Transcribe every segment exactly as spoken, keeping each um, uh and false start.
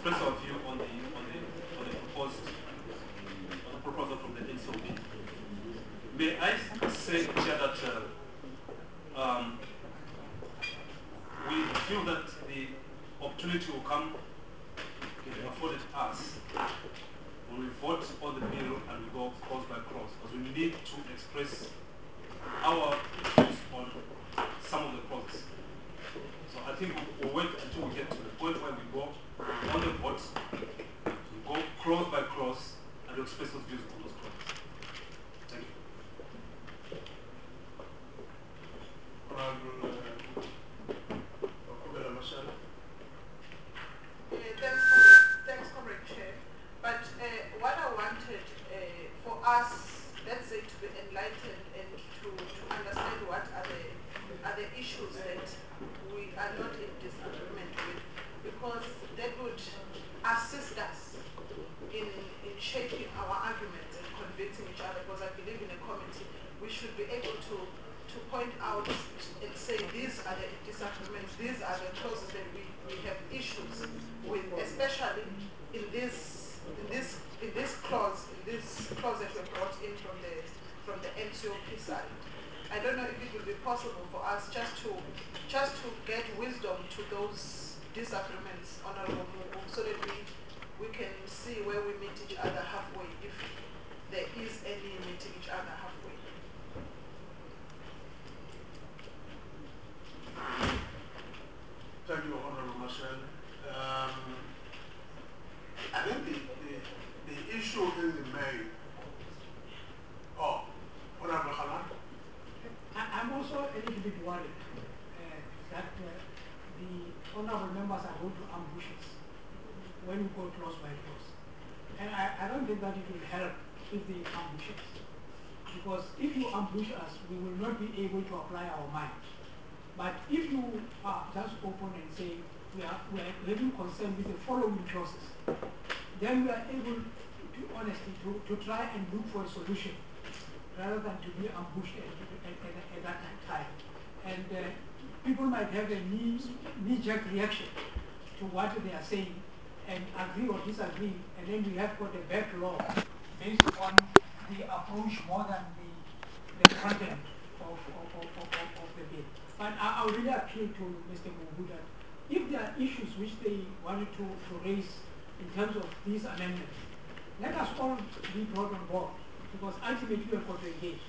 express our view on the on the on the proposed on the proposal from the N C O B. May I say here that uh, um, we feel that the opportunity will come will be afforded us when we vote on the bill and we go clause by clause, because we need to express our views on some of the clauses. So I think we'll wait until we get to the point where we go on the vote, we go clause by clause, and we express those views on those clauses. Thank you. Honorable Okubela Mashal. Thanks, Comrade, thanks, Comrade Chair. But uh, what I wanted uh, for us, let's say, to be enlightened and to, to understand what are the, are the issues that we are not in disagreement with, because that would assist us in, in shaping our arguments and convincing each other, because I believe in a committee we should be able to, to point out and say these are the disagreements, these are the clauses that we, we have issues with, especially in this in this in this clause, in this clause that were brought in from the from the N C O P side. I don't know if it will be possible for us just to just to get wisdom to those disagreements, Honorable Mugu, so that we we can see where we meet each other halfway, if there is any meeting each other halfway. Thank you, Honorable Marshall. Um, I think the, the, the issue in the main, oh, Honorable Khalan. I'm also a little bit worried uh, that uh, the honorable members are going to ambush us when we go clause by clause. And I, I don't think that it will help if they ambush us. Because if you ambush us, we will not be able to apply our mind. But if you are just open and say, we are, we are having concern with the following clauses, then we are able to, honestly, to, to try and look for a solution rather than to be ambushed at, at, at, at that time. And uh, people might have a knee, knee-jerk reaction to what they are saying and agree or disagree, and then we have got a backlog based on the approach more than the, the content of, of, of, of, of the bill. But I, I would really appeal to Mister Mugu that if there are issues which they wanted to, to raise in terms of these amendments, let us all be brought on board, because ultimately we have got to engage.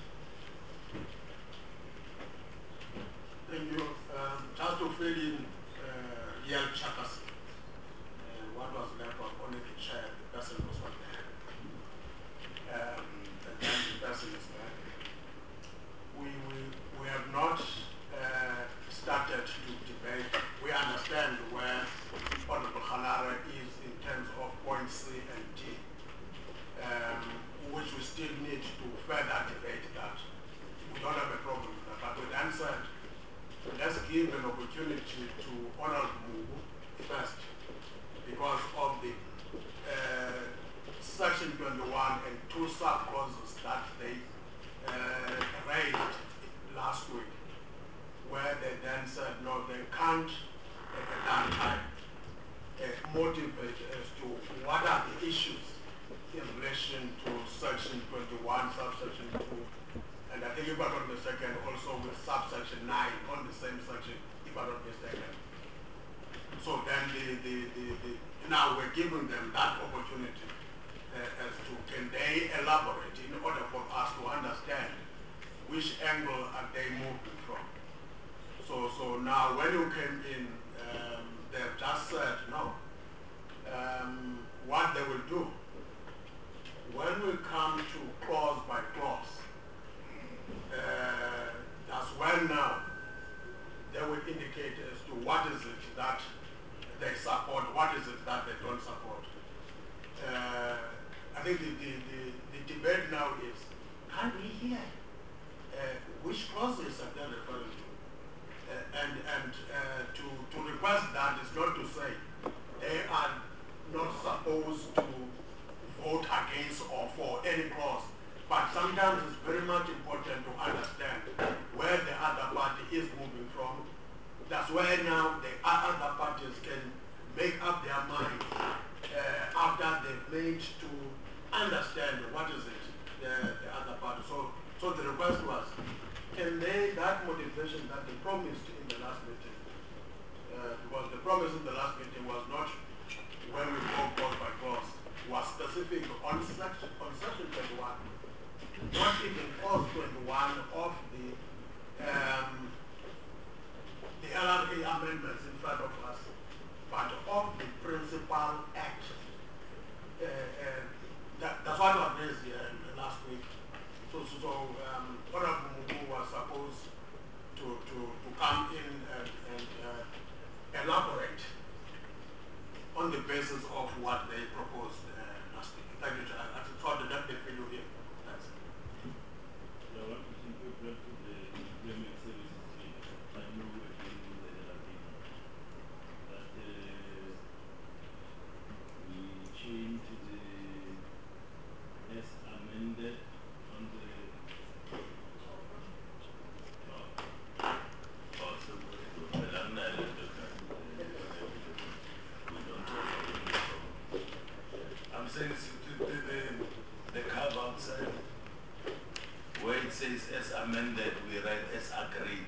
Thank you. Um, just to fill in uh, Yel Chakas, uh, what was left was only the chair, the person was not there. Um, and then the person is there. We, we, we have not uh, started to debate. We understand where Honorable Khanara is in terms of point C and D, um, which we still need to further debate that. We don't have a problem with that. But with that said, let's give an opportunity to Honorable Mugu first, because of the uh, Section twenty-one and two sub-clauses that they uh, raised last week, where they then said, no, they can't at that time uh, motivate as to what are the issues in relation to Section twenty-one, subsection two, and I think if I'm not mistaken, also with subsection nine on the same section, if I'm not mistaken. So then the, the, the, the now we're giving them that opportunity uh, as to can they elaborate in order for us to understand which angle are they moving from. So, so now when you came in, um, they've just said no. Um, what they will do, when we come to clause by clause, uh, that's when now they will indicate as to what is it that they support, what is it that they don't support. Uh, I think the, the, the, the debate now is, can we hear uh, which clauses are they referring to? Uh, and and uh, to, to request that is not to say they are not supposed to vote against or for any clause, but sometimes it's very much important to understand where the other party is moving from. That's where now the other parties can make up their mind amendments in front of us, but of the principal act. Uh, uh, that, that's what was raised here uh, last week. So, so, so um, Honorable Mugu was supposed to, to, to come in and, and uh, elaborate on the basis of what they proposed uh, last week. Thank you, Chair. I thought that they feel you here. Thanks. I want to think we brought to the employment services bill. I know we're dealing with the L R D now. But uh, we changed the as amended on the I'm saying the, the, the curve outside where it says as amended, we write as agreed.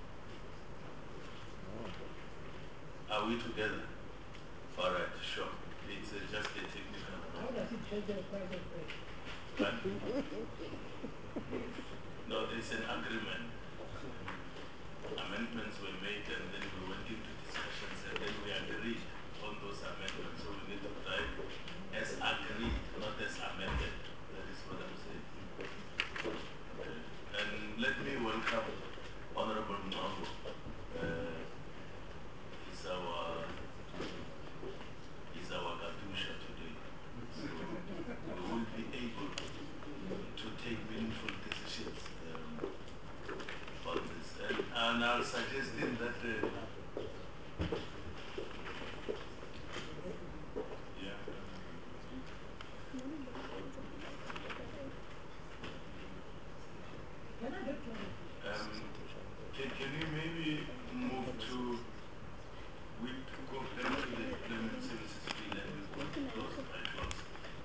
Are we together? All right, sure. It's uh, just a technical. How does it change the price of bread? But no, there's an agreement. Amendments were made and then we went into discussions and then we agreed on those amendments. So we need to write as agreed, not as amended. That is what I'm saying. Okay. And let me welcome Honorable Mnango. Uh, he's our he's our Gadusha today. So we will be able to take meaningful decisions um, on this. And, and I'll suggest him that uh, yeah. Can I get clarification? Um, can, can you maybe move to, we go back to the employment services bill and we go close by close?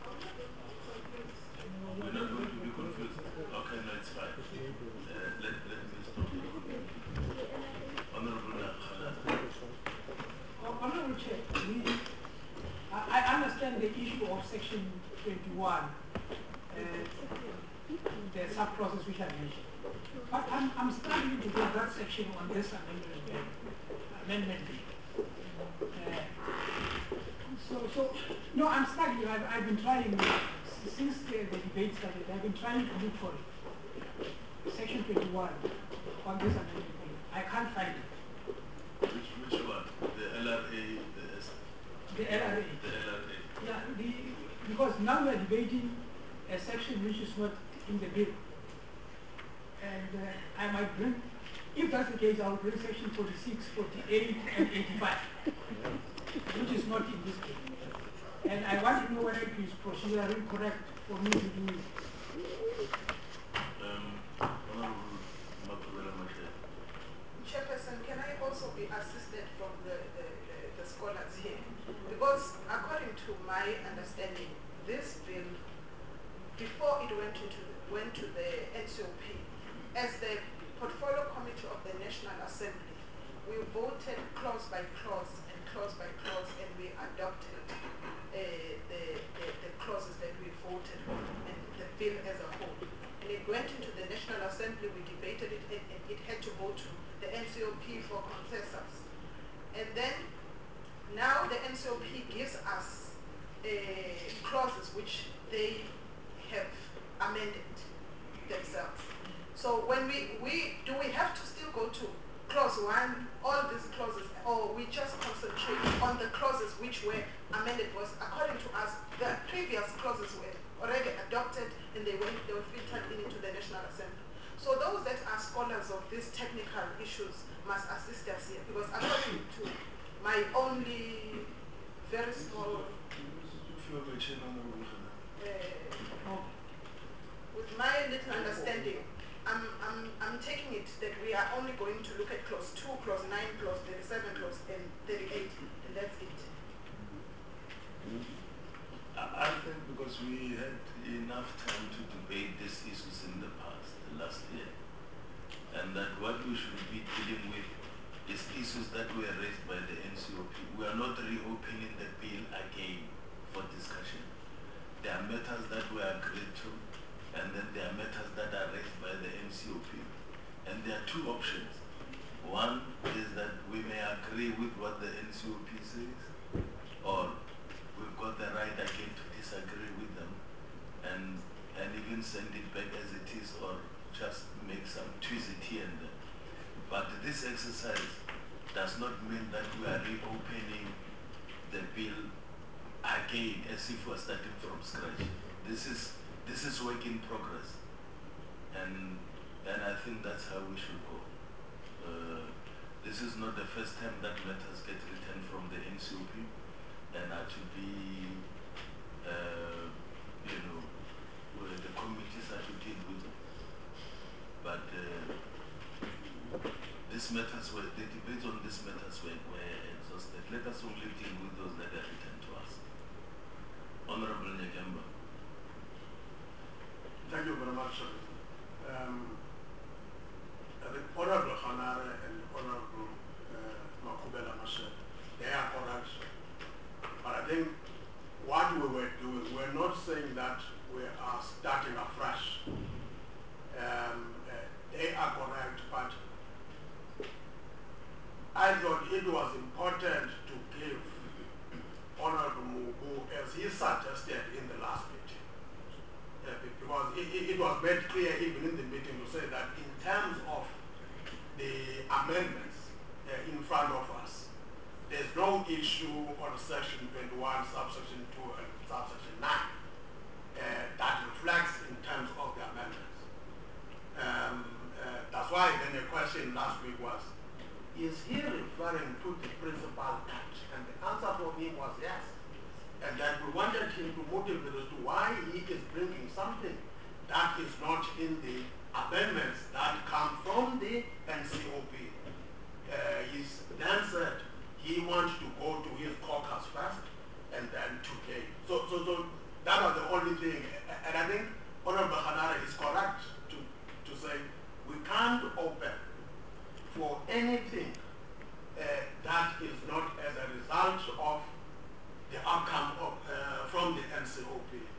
We're not going to be confused. Okay, no, it's fine. Uh, let, let me stop the Honorable Nakhala. Oh, Honorable Chair, we, I, I understand the issue of section twenty-one, uh, the sub-clauses which I mentioned. But I'm, I'm struggling to get that section on this amendment bill. Amendment bill. Uh, so, so, no, I'm struggling. I've, I've been trying, s- since the, the debate started, I've been trying to look for it. Section twenty-one on this amendment bill. I can't find it. Which, which one? The L R A, the S? The L R A. The L R A. Yeah, the, because now we are debating a section which is not in the bill. And uh, I might bring, if that's the case, I'll bring section forty-six, forty-eight, and eighty-five, which is not in this bill. And I want to know whether it is procedurally correct for me to do it. Um, Honorable Makubela Mashel. Chairperson, can I also be assisted from the, the, the, the scholars here? Because according to my understanding, this bill, before it went into went to the N C O P, as the portfolio committee of the National Assembly, we voted clause by clause and clause by clause, and we adopted uh, the, the, the clauses that we voted on and the bill as a whole. And it went into the National Assembly, we debated it, and, and it had to go to the N C O P for consensus. And then now the N C O P gives us uh, clauses which they have amended themselves. So when we, we, do we have to still go to clause one, all these clauses, or we just concentrate on the clauses which were amended? Was according to us, the previous clauses were already adopted and they went, they were filtered in into the National Assembly. So those that are scholars of these technical issues must assist us here, because according to my only very small uh, with my little understanding, I'm, I'm, I'm taking it that we are only going to look at clause two, clause nine, clause thirty-seven, clause and thirty-eight, and that's it. I think because we had enough time to debate these issues in the past, the last year, and that what we should be dealing with is issues that were raised by the N C O P. We are not reopening the bill again for discussion. There are matters that were agreed to, and then there are matters that are raised by the N C O P. And there are two options. One is that we may agree with what the N C O P says, or we've got the right again to disagree with them and and even send it back as it is, or just make some tweaks here and there. But this exercise does not mean that we are reopening the bill again as if we're starting from scratch. This is this is work in progress, and and I think that's how we should go. Uh, this is not the first time that letters get written from the N C O P, and are to be, uh, you know, where the committees are to deal with them. But uh, these matters were, the debates on these matters were, were exhausted. Let us only deal with those that are written to us. Honorable Nyakemba. Thank you very much. Um, I think Honorable Hanare and Honorable uh, Makubela Mashe, they are correct. But I think what we were doing, we're not saying that we are starting afresh. Um, uh, they are correct, but I thought it was important to give Honorable Mugu, as he suggested in the last meeting, uh, because it, it, it was made clear even in the meeting to say that in terms of the amendments uh, in front of us, there's no issue on section twenty-one, subsection two, and subsection nine uh, that reflects in terms of the amendments. Um, uh, that's why then the question last week was, is he referring to the Principal Act? And the answer from him was yes. And that we wanted him to motivate as to why he is bringing something that is not in the amendments that come from the N C O P. Uh, he's then said he wants to go to his caucus first and then to K. So, so, so that was the only thing. And I think Honorable Hanare is correct to, to say we can't open for anything uh, that is not as a result of the outcome of, uh, from the N C O P.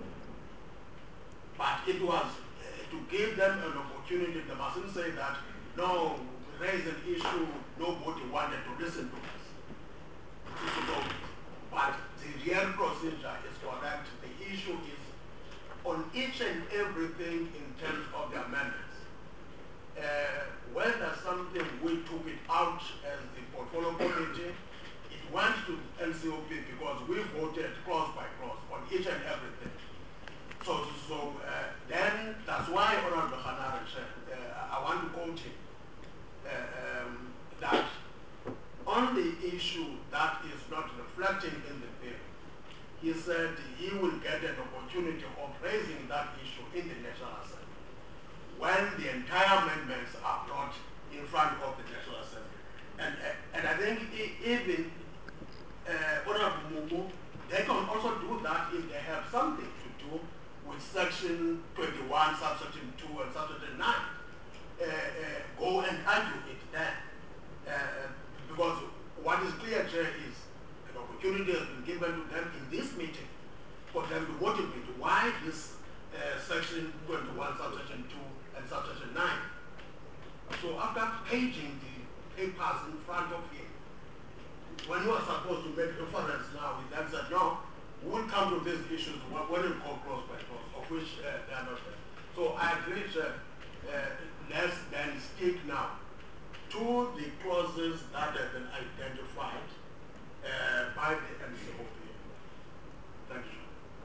But it was uh, to give them an opportunity. They mustn't say that, no, we raised an issue, nobody wanted to listen to us. So, so, but the real procedure is correct. The issue is on each and everything in terms of the amendments. Uh, whether something we took it out as the portfolio committee, it went to the N C O P because we voted clause by clause on each and everything. So, so uh, then that's why Honorable Hanare said, uh, I want to quote him, uh, um, that on the issue that is not reflecting in the bill, he said he will get an opportunity of raising that issue in the National Assembly when the entire amendments are brought in front of the National Assembly. And, uh, and I think even uh, Honorable Mugu, they can also do that if they have something to do with section twenty-one, subsection two, and subsection nine. Uh, uh, go and argue it there. Uh, because what is clear here is an opportunity has been given to them in this meeting for them to motivate why this uh, section twenty-one, subsection two, and subsection nine. So after paging the papers in front of him, when you are supposed to make reference now, he then said, no, we'll come to these issues when we go close by close, of which uh, they are not there. So I agree, uh, uh, let's then stick now to the clauses that have been identified uh, by the N C O P. Thank you.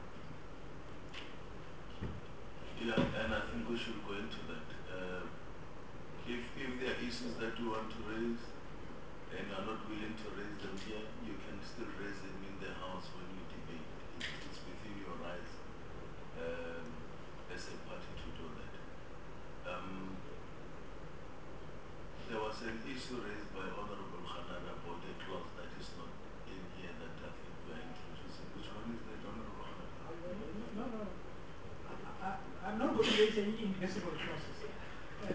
Yeah, and I think we should go into that. Uh, if, if there are issues that you want to raise and you are not willing to raise them here, you can still raise them in the House when you debate. It, it's within your rights um, as a party to do that. Um, there was an issue raised by Honorable Hanare about a clause that is not in here that I think we are introducing. Which one is that, Honorable Hanare? No, no. I, I, I'm not going to raise any invisible clauses. Uh,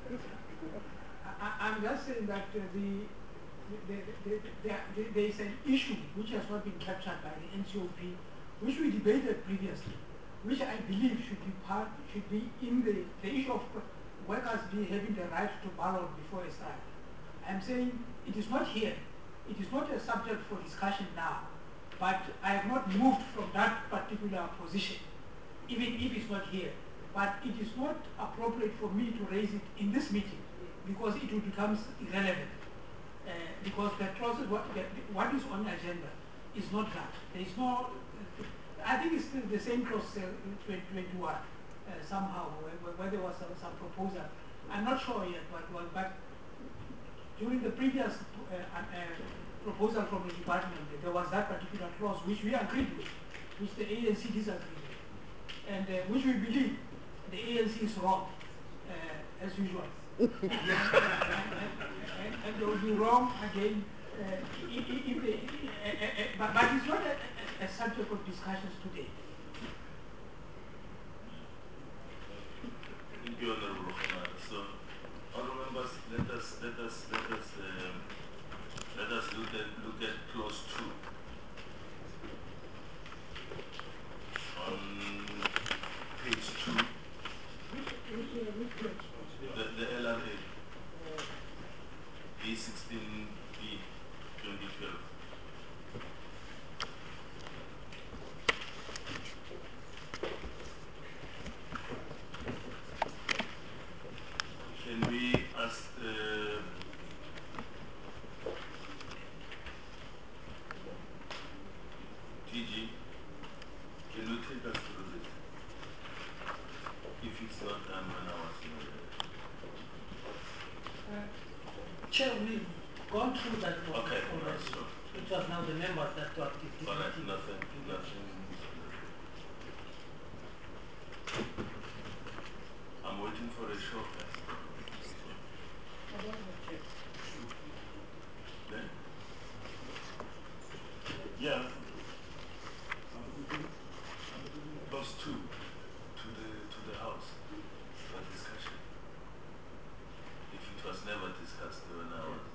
I, I'm just saying that uh, the, the, the, the, the, there is an issue which has not been captured by the N C O P, which we debated previously, which I believe should be part, should be in the, the issue of workers be having the right to ballot before a strike. I I'm saying it is not here. It is not a subject for discussion now, but I have not moved from that particular position, even if it's not here. But it is not appropriate for me to raise it in this meeting because it will become irrelevant. Uh, because the process, what, the, what is on the agenda is not that. There is no, I think it's still the same clause uh, twenty twenty-one uh, somehow, where, where there was some, some proposal. I'm not sure yet, but, well, but during the previous uh, uh, proposal from the department, there was that particular clause which we agreed with, which the A N C disagreed with, and uh, which we believe the A N C is wrong, uh, as usual. and, and, and, and they will be wrong again uh, if, if they, uh, uh, uh, but, but it's not a, a, a subject of discussions today. Thank you, Honorable Khomara. So, honorable members, let us let us let us uh, let us look at look at clause two on page two. The, the L R A, A sixteen B, twenty twelve. Can we ask uh, T G, can you take us through this? If it's not done when I was in Uh, Chair, we've gone through that process Okay, already. sure. It was now the members that were actively. All right, nothing, nothing. I'm waiting for a show. Then? Yeah. Close two to the to the house for discussion. If it was never discussed when I was.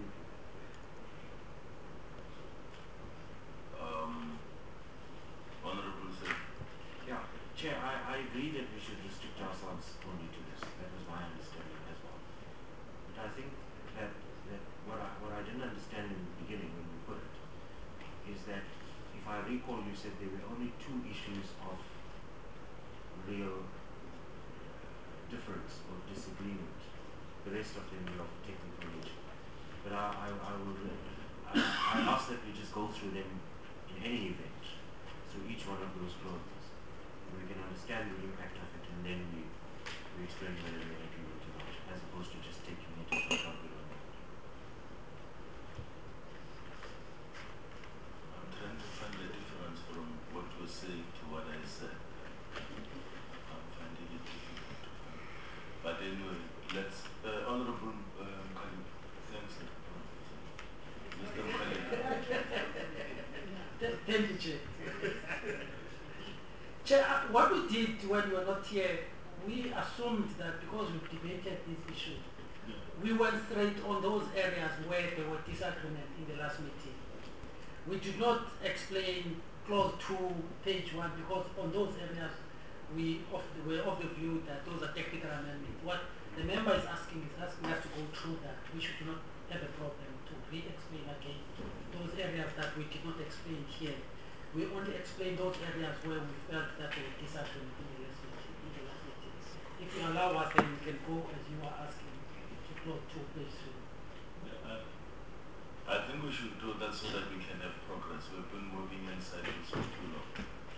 Um, Honorable Sir. Yeah, Chair, I, I agree that we should restrict ourselves only to this. That was my understanding as well. But I think that, that what, I, what I didn't understand in the beginning when you put it is that, if I recall, you said there were only two issues of real difference or disagreement. The rest of them were of technical nature. But I, I, I will, I, I ask that we just go through them in any event, through each one of those clauses. We can understand the impact of it, and then we, we explain whether we're happy with it or not, as opposed to just taking it as a topic on that. I'm trying to find the difference from what you say to what I said. I'm finding it difficult to find. But anyway, let's, uh, Honorable um, Khalid, thanks. Sir. Mister Khalid. Thank you, Chair. Chair, uh, what we did when you were not here, we assumed that because we debated this issue, Yeah. we went straight on those areas where there were disagreement in the last meeting. We did not explain clause two, page one, because on those areas we of the, were of the view that those are technical amendments. What the member is asking is asking us to go through that. We should not have a problem to re-explain again those areas that we did not explain here. We only explain those areas where we felt that there were disagreement in the last meeting. In the last meeting. If you allow us, then we can go as you are asking to clause two, page three. Yeah, I, I think we should do that so that we can have progress. We've been moving in cycles for too long.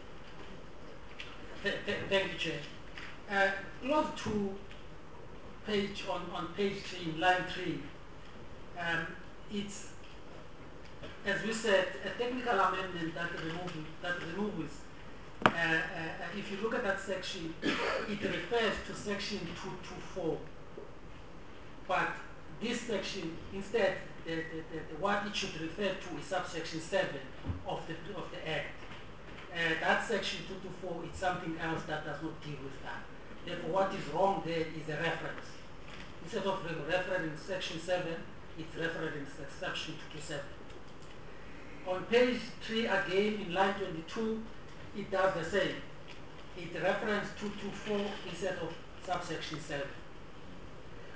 Th th thank you, Chair. Uh, clause two, page on, on page three, line three, um, it's, as we said, a technical amendment that removes, that removes uh, uh, if you look at that section, it refers to section two twenty-four. But this section, instead, the, the, the, the, what it should refer to is subsection seven of the, of the Act. Uh, that section two twenty-four is something else that does not deal with that. Therefore, what is wrong there is a reference. Instead of referring section seven, it's referring section two twenty-seven. On page three, again, in line twenty-two, it does the same. It references two twenty-four instead of subsection seven.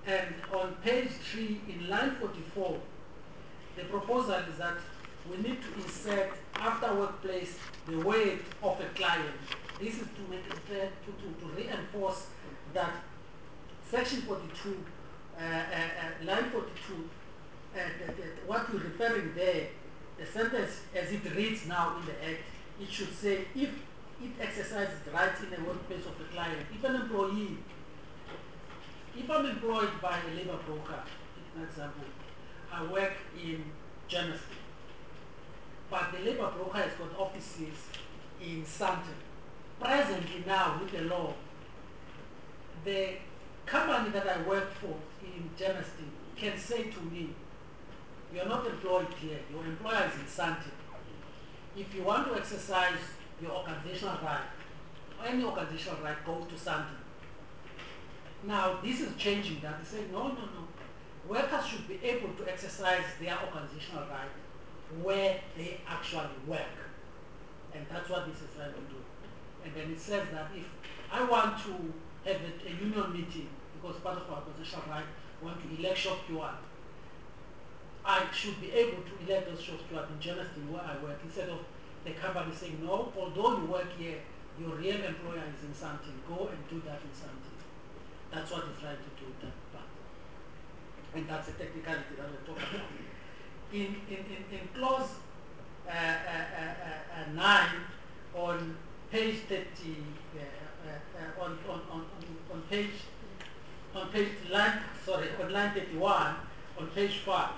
And on page three, in line forty-four, the proposal is that we need to insert after workplace the word of a client. This is to make it clear, to, to, to reinforce that section forty-two, uh, uh, uh, line forty-two, uh, the, the, what we're referring there, the sentence as it reads now in the Act, it should say if it exercises rights in the workplace of a client, if an employee, if I'm employed by a labor broker, for example, I work in Germiston, but the labor broker has got offices in Sandton. Presently now with the law, the company that I work for in Germiston can say to me, you're not employed here, your employer is in Sandton. If you want to exercise your organizational right, any organizational right, go to Sandton. Now this is changing that. They say, no, no, no. Workers should be able to exercise their organizational right where they actually work. And that's what this is trying to do. And then it says that if I want to have a, a union meeting, because part of our organizational right, I want to elect shop steward, I should be able to elect those shop stewards in Germiston where I work, instead of the company saying, no, although you work here, your real employer is in something, go and do that in something. That's what it's trying to do with that part. And that's a technicality that we're talking about. In, in, in, in clause uh, uh, uh, uh, nine on page thirty, uh, uh, uh, on, on, on, on page, on page line, sorry, on line thirty-one, on page five,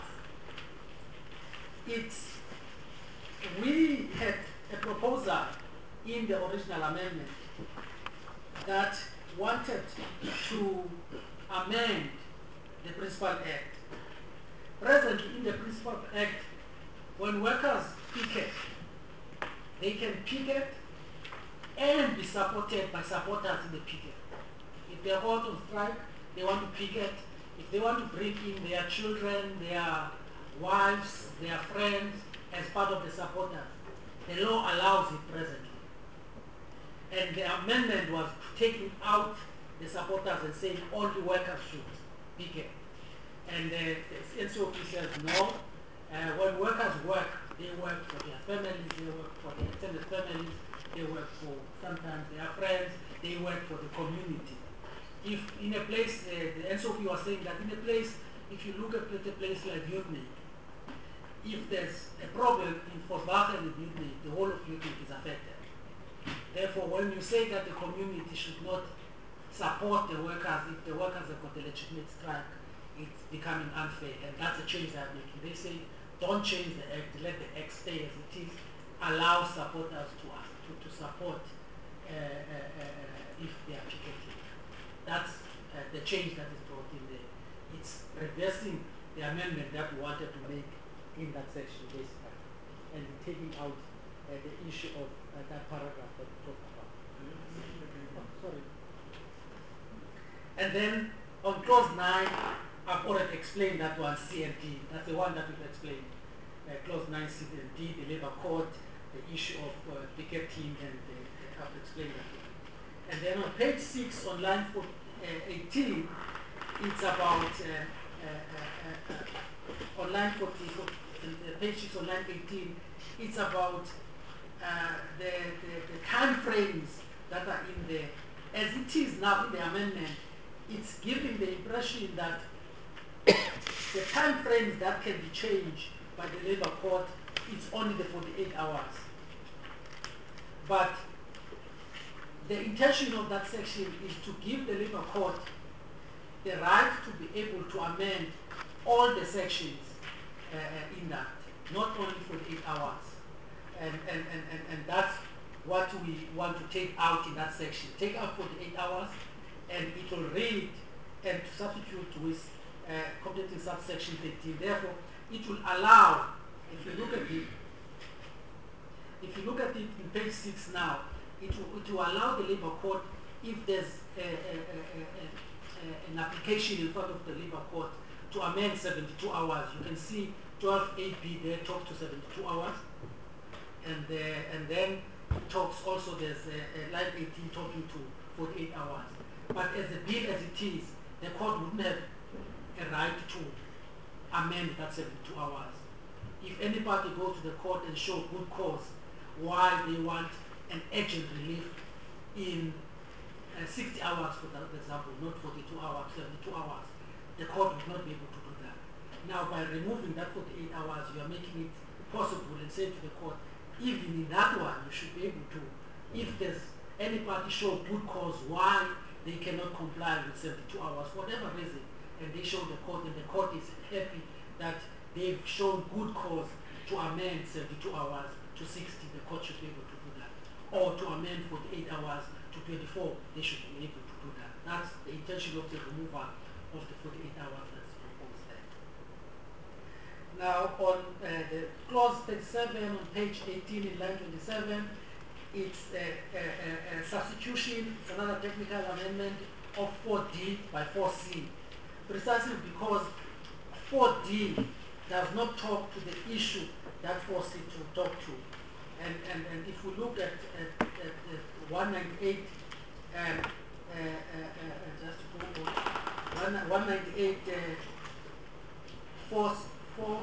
it's, we had a proposal in the original amendment that wanted to amend the Principal Act. Presently in the Principal Act, when workers picket, they can picket and be supported by supporters in the picket. If they're out on strike, they want to picket. If they want to bring in their children, their wives, their friends as part of the supporters, the law allows it presently. And the amendment was taking out the supporters and saying only workers should picket. And uh, the N C O P says no. Uh, when workers work, they work for their families, they work for their extended families, they work for sometimes their friends, they work for the community. If in a place, uh, the N C O P was saying that in a place, if you look at a place like Yutnik, if there's a problem in Vosbach and Yutnik, the whole of Yutnik is affected. Therefore, when you say that the community should not support the workers, if the workers have got a legitimate strike, it's becoming unfair, and that's a change they're making. They say, don't change the act, let the act stay as it is, allow supporters to us to, to support uh, uh, uh, if they are picketing. That's uh, the change that is brought in there. It's reversing the amendment that we wanted to make in that section, basically, and taking out uh, the issue of uh, that paragraph that we talked about. Oh, sorry. And then on clause nine, I've already explained that one, C and D. That's the one that we've explained. Uh, clause nine, C and D, the labor code, the issue of uh, picketing, and uh, I've explained that. And then on page six, on line four, uh, eighteen, it's about, uh, uh, uh, uh, on line forty, uh, page six, on line eighteen, it's about uh, the, the, the time frames that are in there. As it is now in the amendment, it's giving the impression that the time frames that can be changed by the labor court, it's only the forty-eight hours. But the intention of that section is to give the labor court the right to be able to amend all the sections uh, in that, not only forty-eight hours. And, and, and, and, and that's what we want to take out in that section. Take out forty-eight hours, and it will read and substitute with uh, completing subsection thirteen. Therefore, it will allow, if you look at it, if you look at it in page six now, it will, it will allow the labor court, if there's a, a, a, a, a, an application in front of the labor court to amend seventy-two hours. You can see twelve A B there talks to seventy-two hours, and uh, and then it talks also, there's a, a line eighteen talking to forty-eight hours. But as the bill as it is, the court wouldn't have a right to amend that seventy-two hours. If any party goes to the court and show good cause why they want an urgent relief in uh, sixty hours, for example, not forty-two hours, seventy-two hours, the court would not be able to do that. Now, by removing that forty-eight hours, you are making it possible and say to the court, even in that one, you should be able to, if there's any party show good cause why they cannot comply with seventy-two hours, for whatever reason, and they show the court, and the court is happy that they've shown good cause to amend seventy-two hours to sixty, the court should be able to do that. Or to amend forty-eight hours to twenty-four, they should be able to do that. That's the intention of the removal of the forty-eight hours that's proposed there. Now, on uh, the clause thirty-seven on page eighteen in line twenty-seven, it's a, a, a, a substitution, it's another technical amendment of four D by four C, precisely because four D does not talk to the issue that four C to talk to. And, and, and if we look at, at, at, at one ninety-eight, um, uh, uh, uh, just to go on, one ninety-eight, uh, four, four,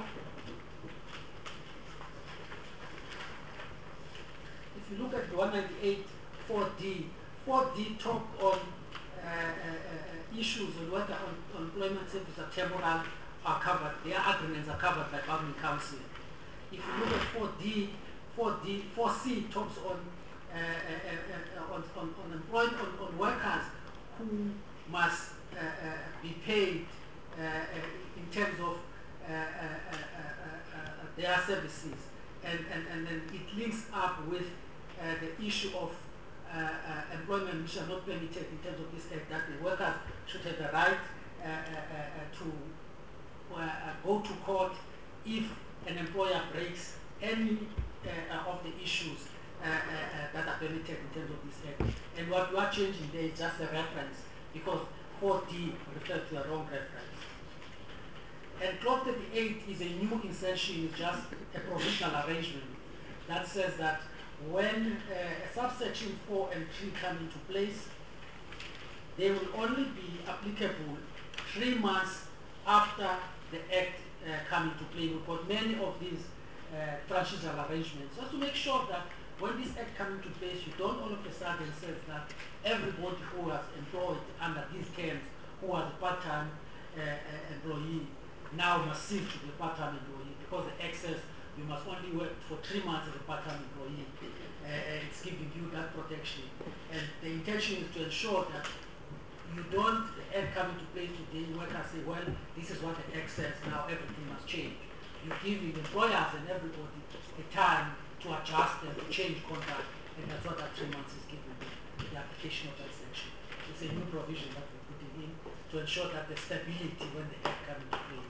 if you look at one ninety-eight four D, four D talk on uh, uh, uh, issues on whether on, on employment services are temporal are covered, their agreements are covered by Governing Council. If you look at four D, four D, four C talks on uh, uh, uh, on, on, on employment on, on workers who must uh, uh, be paid uh, uh, in terms of uh, uh, uh, uh, uh, their services, and, and, and then it links up with uh, the issue of uh, uh, employment which are not permitted in terms of this act, that the workers should have the right uh, uh, uh, to uh, go to court if an employer breaks any uh, of the issues uh, uh, uh, that are permitted in terms of this act. And what we are changing there is just a reference, because four D refers to a wrong reference. And clause thirty-eight is a new insertion, it's just a provisional arrangement that says that when uh, subsection four and three come into place, they will only be applicable three months after the act uh, come into play. We've got many of these uh, transitional arrangements, just to make sure that when this act comes into place, you don't all of a sudden say that everybody who was employed under these terms, who was a part-time uh, uh, employee, now must cease to be a part-time employee, because the act says you must only work for three months as a part-time employee. Uh, it's giving you that protection. And the intention is to ensure that you don't, the act come into place today, workers say, well, this is what the act says, now everything must change. You're giving employers and everybody a time to adjust and to change contract, and that's what that three months is giving them, the application of that section. It's a new provision that we're putting in to ensure that there's stability when the act comes into place.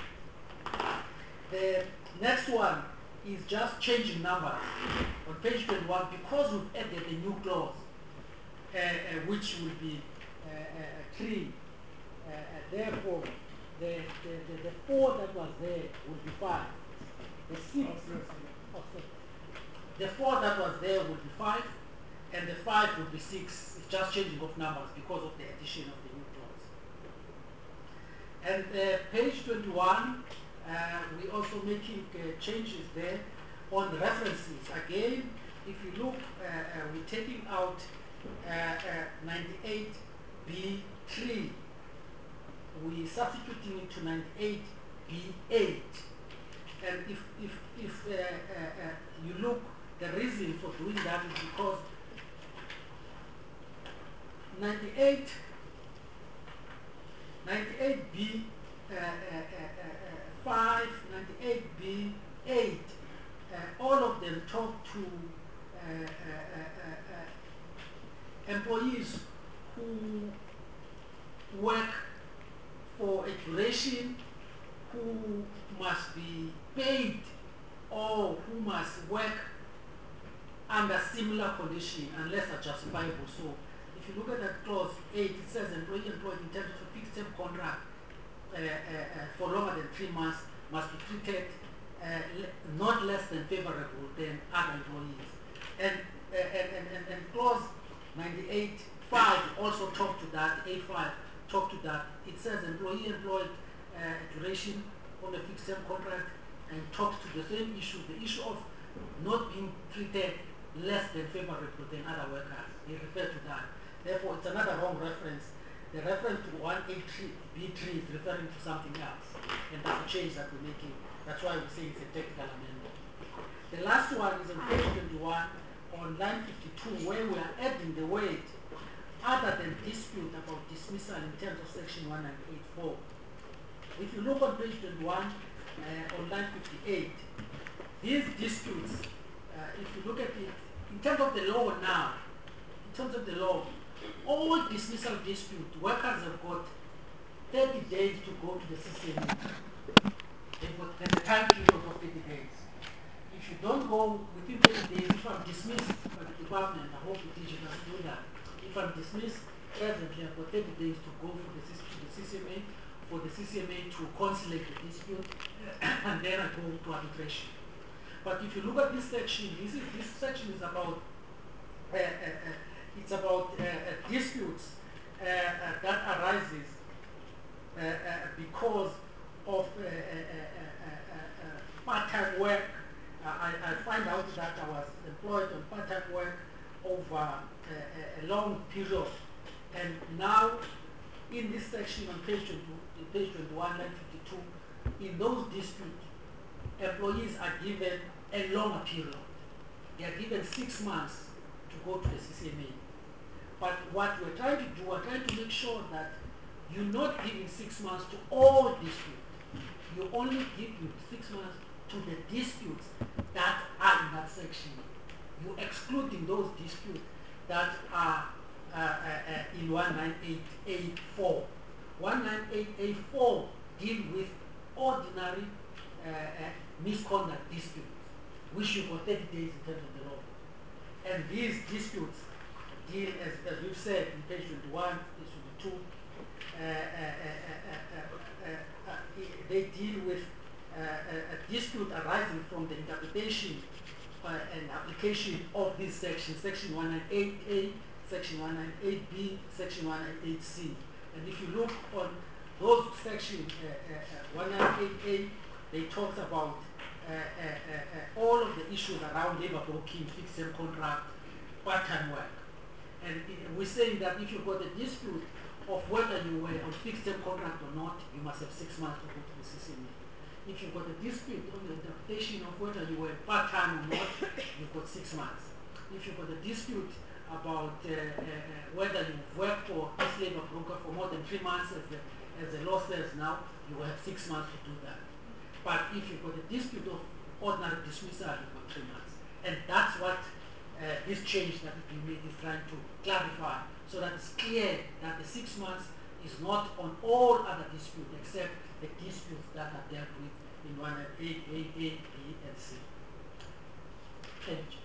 The next one is just changing numbers. On page twenty-one, because we've added a new clause, uh, uh, which will be uh, uh, three, uh, uh, therefore, the, the, the, the four that was there will be five. The six, oh, the four that was there will be five, and the five will be six. It's just changing of numbers because of the addition of the new clause. And uh, page twenty-one, uh, we're also making uh, changes there on the references. Again, if you look, uh, uh, we're taking out uh, uh, ninety-eight B three. We're substituting it to ninety-eight B eight. And if, if, if uh, uh, uh, you look, the reason for doing that is because ninety-eight, ninety-eight B uh, uh, uh, uh, five, ninety-eight B eight, uh, all of them talk to uh, uh, uh, uh, employees who work for a duration, who must be paid, or who must work under similar condition unless are justifiable. So if you look at that clause eight, it says employee employed in terms of a fixed term contract uh, uh, uh, for longer than three months must be treated uh, le not less than favorable than other employees. And, uh, and, and, and, and clause ninety-eight five also talk to that, eight five talk to that. It says employee employed uh, duration on a fixed term contract and talks to the same issue, the issue of not being treated less than favorable than other workers. They refer to that. Therefore, it's another wrong reference. The reference to one eighty B three is referring to something else, and that's a change that we're making. That's why we say it's a technical amendment. The last one is on page twenty-one, on line fifty-two, where we are adding the word other than dispute about dismissal in terms of section one ninety-eight four. If you look on page twenty-one, uh, on line fifty-eight, these disputes, uh, if you look at it, in terms of the law now, in terms of the law, all dismissal dispute, workers have got thirty days to go to the C C M A. They've got, there's a time period of thirty days. If you don't go within thirty days, if I'm dismissed by the department, I hope the teacher doesn't do that. If I'm dismissed presently, I've got thirty days to go for the, to the C C M A, for the C C M A to conciliate the dispute, and then I go to arbitration. But if you look at this section, this, is, this section is about uh, uh, uh, it's about uh, uh, disputes uh, uh, that arises uh, uh, because of uh, uh, uh, uh, uh, part-time work. Uh, I, I find out that I was employed on part-time work over uh, a, a long period, and now in this section on page twenty, page twenty-one, line fifty-two, in those disputes, employees are given a longer period. They are given six months to go to the C C M A. But what we're trying to do, we're trying to make sure that you're not giving six months to all disputes. You only give you six months to the disputes that are in that section. You're excluding those disputes that are uh, uh, uh, in one ninety-eight A four. one ninety-eight A four deal with ordinary uh, uh, misconduct disputes, which you got thirty days in terms of the law. And these disputes deal, as, as we've said in page twenty-one, page twenty-two, uh, uh, uh, uh, uh, uh, they deal with uh, a, a dispute arising from the interpretation uh, and application of this section, section one ninety-eight A, section one ninety-eight B, section one ninety-eight C. And if you look on those sections, uh, uh, uh, one ninety-eight A, they talk about uh, uh, uh, uh, all of the issues around labor broking, fixed term contract, part-time work. And we're saying that if you've got a dispute of whether you were on fixed term contract or not, you must have six months to go to the C C M A. If you've got a dispute on the interpretation of whether you were part-time or not, you've got six months. If you've got a dispute about uh, uh, whether you've worked for this labor broker for more than three months, as the, as the law says now, you will have six months to do that. But if you've got a dispute of ordinary dismissal, you've got three months. And that's what uh, this change that we made is trying to clarify, so that it's clear that the six months is not on all other disputes except the disputes that are dealt with in one A, A, A, B, and C. Thank you.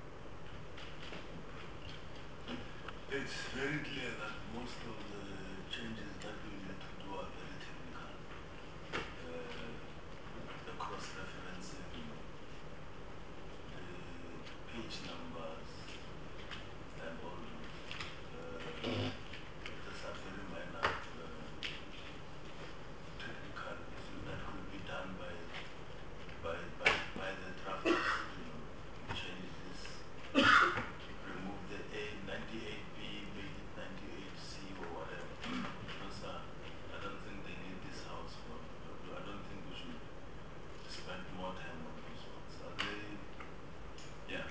It's very clear that most of the changes that we need to do are very technical. Uh, the cross-referencing, the page numbers, and all those. Uh, these are very minor uh, technical issues that could be done by by by, by the drafters. You know, change this, remove the A ninety-eight B, make it ninety-eight C or whatever. Those are, I don't think they need this house for. I don't think we should spend more time on those ones. Are they? Yeah.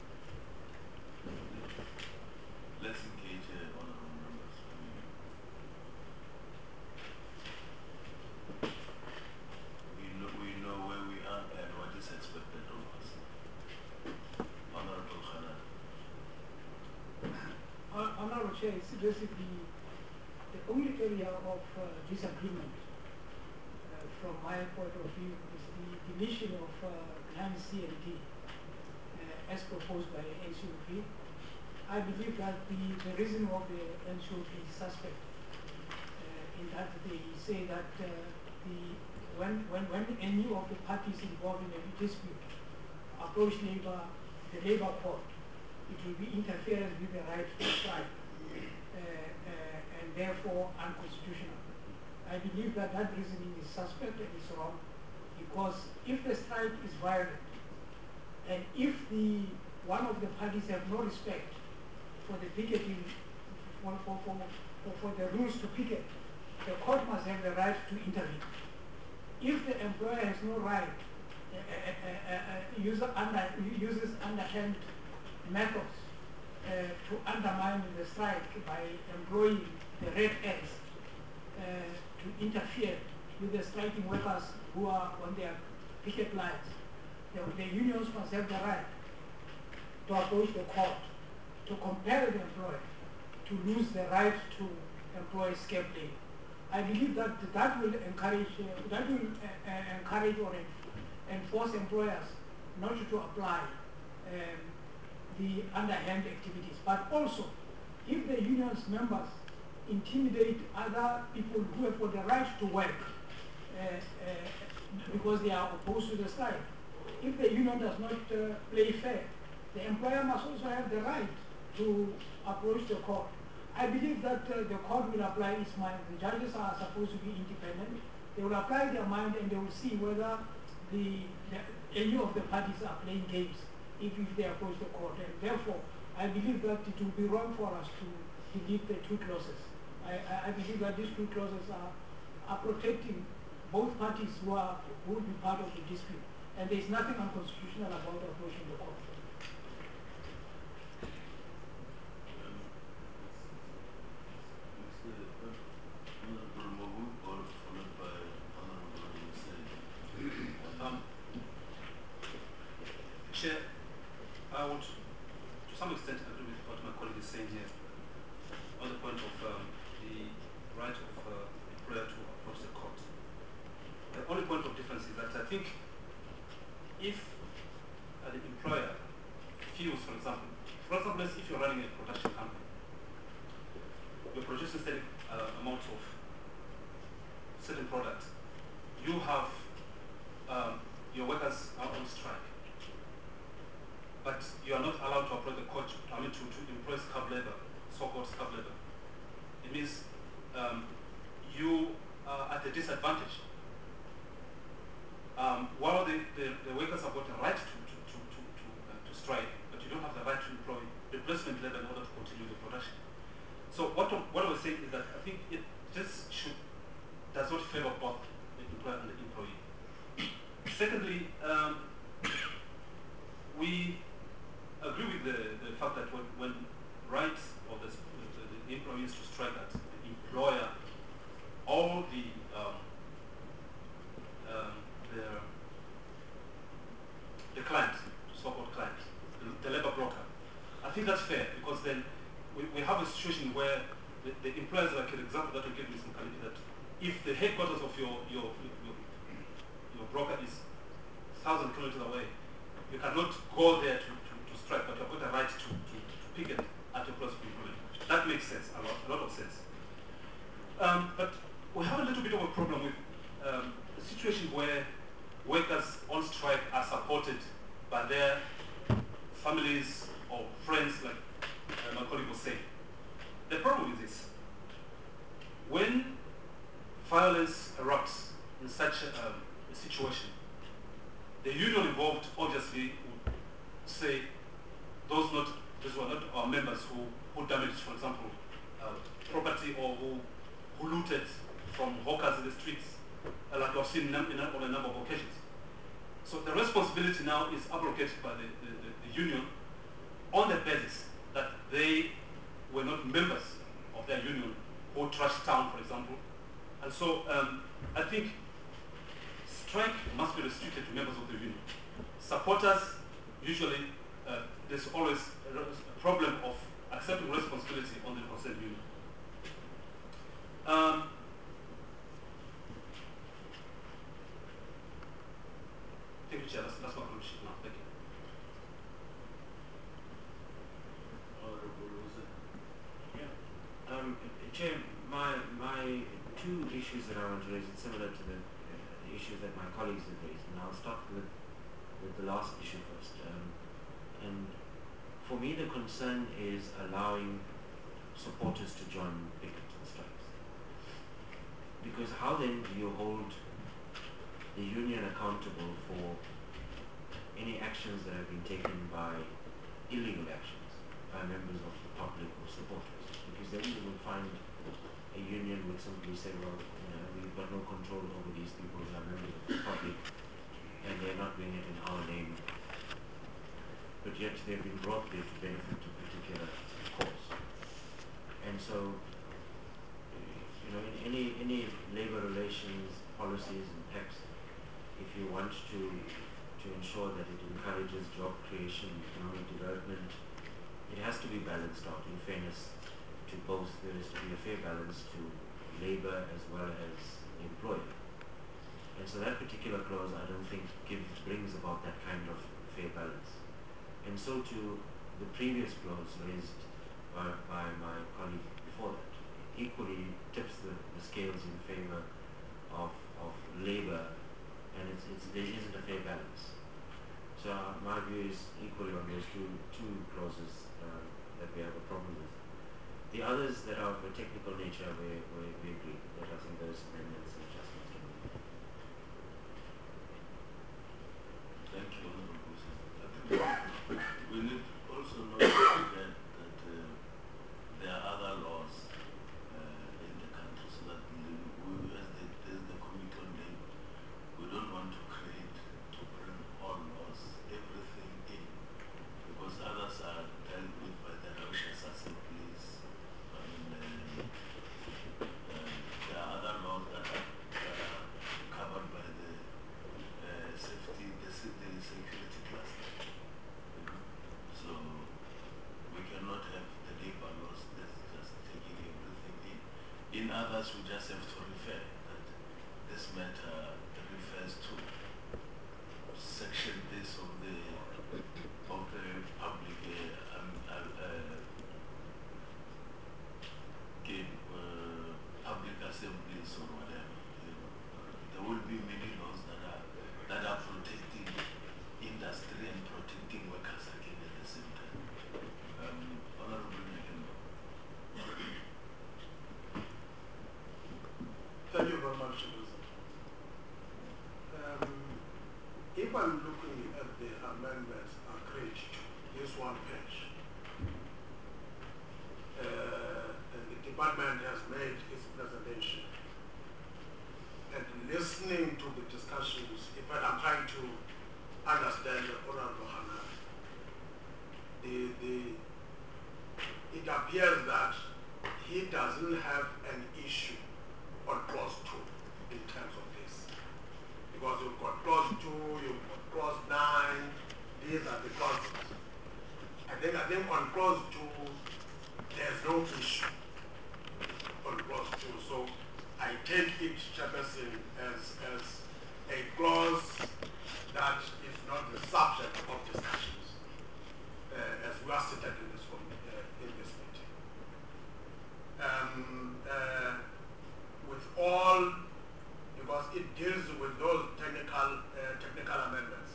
Let's engage uh, honorable members. I mean, we know we know where we are and what is expected of us. Honorable Khanan. Hon- Honorable Chair, it's basically the only area of uh, disagreement uh, from my point of view is the deletion of uh, nine C and D uh, as proposed by N C O P. I believe that the, the reason of the N C O P is suspect uh, in that they say that uh, the when, when, when any of the parties involved in a dispute approach labor, the labor court, it will be interference with the right to strike uh, uh, and therefore unconstitutional. I believe that that reasoning is suspect and is wrong, because if the strike is violent, and if the one of the parties have no respect for the picketing, for, for, for, for, for the rules to picket, the court must have the right to intervene. If the employer has no right, uh, uh, uh, uh, use under, uses underhand methods uh, to undermine the strike by employing the red ants uh, to interfere with the striking workers who are on their picket lines, the, the unions must have the right to approach the court to compel the employer to lose the right to employ escape labor. I believe that that will encourage uh, that will uh, uh, encourage or enforce employers not to apply um, the underhand activities, but also if the union's members intimidate other people who have got the right to work uh, uh, because they are opposed to the strike. If the union does not uh, play fair, the employer must also have the right to approach the court. I believe that uh, the court will apply its mind. The judges are supposed to be independent. They will apply their mind and they will see whether the, the any of the parties are playing games if, if they approach the court. And therefore, I believe that it will be wrong for us to delete the two clauses. I, I, I believe that these two clauses are, are protecting both parties who, are, who will be part of the dispute. And there is nothing unconstitutional about approaching the court. Um, Chair, I would to some extent agree with what my colleague is saying here on the point of um, the right of uh, employer to approach the court. The only point of difference is that I think if uh, the employer feels, for example, for example, if you're running a production company, you're producing certain uh, amounts of certain products, you have um, your workers are on strike, but you are not allowed to approach the court, I mean, to, to employ scab labor, so-called scab labor. It means um, you are at a disadvantage. Um, while the, the, the workers have got the right to, to, to, to, to, uh, to strike, but you don't have the right to employ replacement labor in order to continue the production. So what, what I was saying is that I think it just should, does not favor both the employer and the employee. Secondly, um, we agree with the, the fact that when, when rights of the, the, the employees to strike at the employer, all the um, um, the, the client, so-called client, the, the labor broker, I think that's fair, because then we, we have a situation where the, the employers, like an example that we gave Miz Mukhalidi, that if the headquarters of your your, your, your broker is thousand kilometers away, you cannot go there to, to, to strike, but you've got a right to, to, to picket at your place of employment. That makes sense, a lot, a lot of sense. Um, but we have a little bit of a problem with um, a situation where workers on strike are supported by their families or friends, like uh, my colleague was saying. The problem is this: when violence erupts in such a, um, a situation, the union involved obviously would say those not those were not our members who, who damaged, for example, uh, property, or who, who looted from hawkers in the streets, uh, like we've seen on a number of occasions. So the responsibility now is abrogated by the, the, the, the union on the basis that they were not members of their union who trashed town, for example. And so um, I think strike must be restricted to members of the union. Supporters, usually, uh, there's always a, a problem of accepting responsibility on the concerned union. Um, thank you, Chair. That's, that's my conclusion now. Thank you. Yeah. Um, Chair, my, my two issues that I want to raise are similar to the, uh, the issues that my colleagues have raised, and I'll start with, with the last issue first. Um, and for me, the concern is allowing supporters to join pickets and strikes. because how then do you hold the union accountable for any actions that have been taken by illegal actions by members of the public or supporters? Because then you will find a union would simply say, well, you know, we've got no control over these people who are members of the public and they're not doing it in our name, but yet they've been brought there to benefit a particular cause. And so, you know, in any any labor relations policies and text, if you want to to ensure that it encourages job creation, economic development, it has to be balanced out in fairness to both. There is to be a fair balance to labor as well as the employer. And so that particular clause, I don't think, gives brings about that kind of fair balance. And so to the previous clause raised by, by my colleague before that, equally tips the, the scales in favor of, of labor, and it's, it's, there isn't a fair balance. So uh, my view is equally on those two, two clauses uh, that we have a problem with. The others that are of a technical nature, we, we, we agree that I think those amendments and adjustments can be made. Thank you, Honorable Sir. I think we need also not to forget that uh, there are other laws uh, in the country, so that we, as the, as the Committee on Labour, we don't want to create, to bring all laws, everything in, because others are dealt with by the Raushas assemblies. I mean, uh, uh, there are other laws that are, that are covered by the uh, safety, the, the security cluster. You know? So we cannot have the labor laws that's just taking everything in. In others, we just have to refer that this matter refers to section this of the of the public uh, um, uh, uh, game, uh, public assemblies or whatever. You know, uh, there will be many laws that are that are protecting industry and protecting workers again at the same time. Um, Honorable Nyakemba. Thank you very much, Chairperson. Um, if I'm looking at the amendments agreed to, this one page, uh, and the department has made its presentation, and listening to the discussions, in fact, I'm trying to understand the Honorable Hanar. The, the, it appears that he doesn't have an issue on clause two in terms of this. Because you've got clause two, you've got clause nine, these are the clauses. I think, I think on clause two, there's no issue on clause two. So I take it, Chairperson, as, as a clause that is not the subject of discussions uh, as we are seated in this, uh, in this meeting. Um, uh, with all, because it deals with those technical, uh, technical amendments.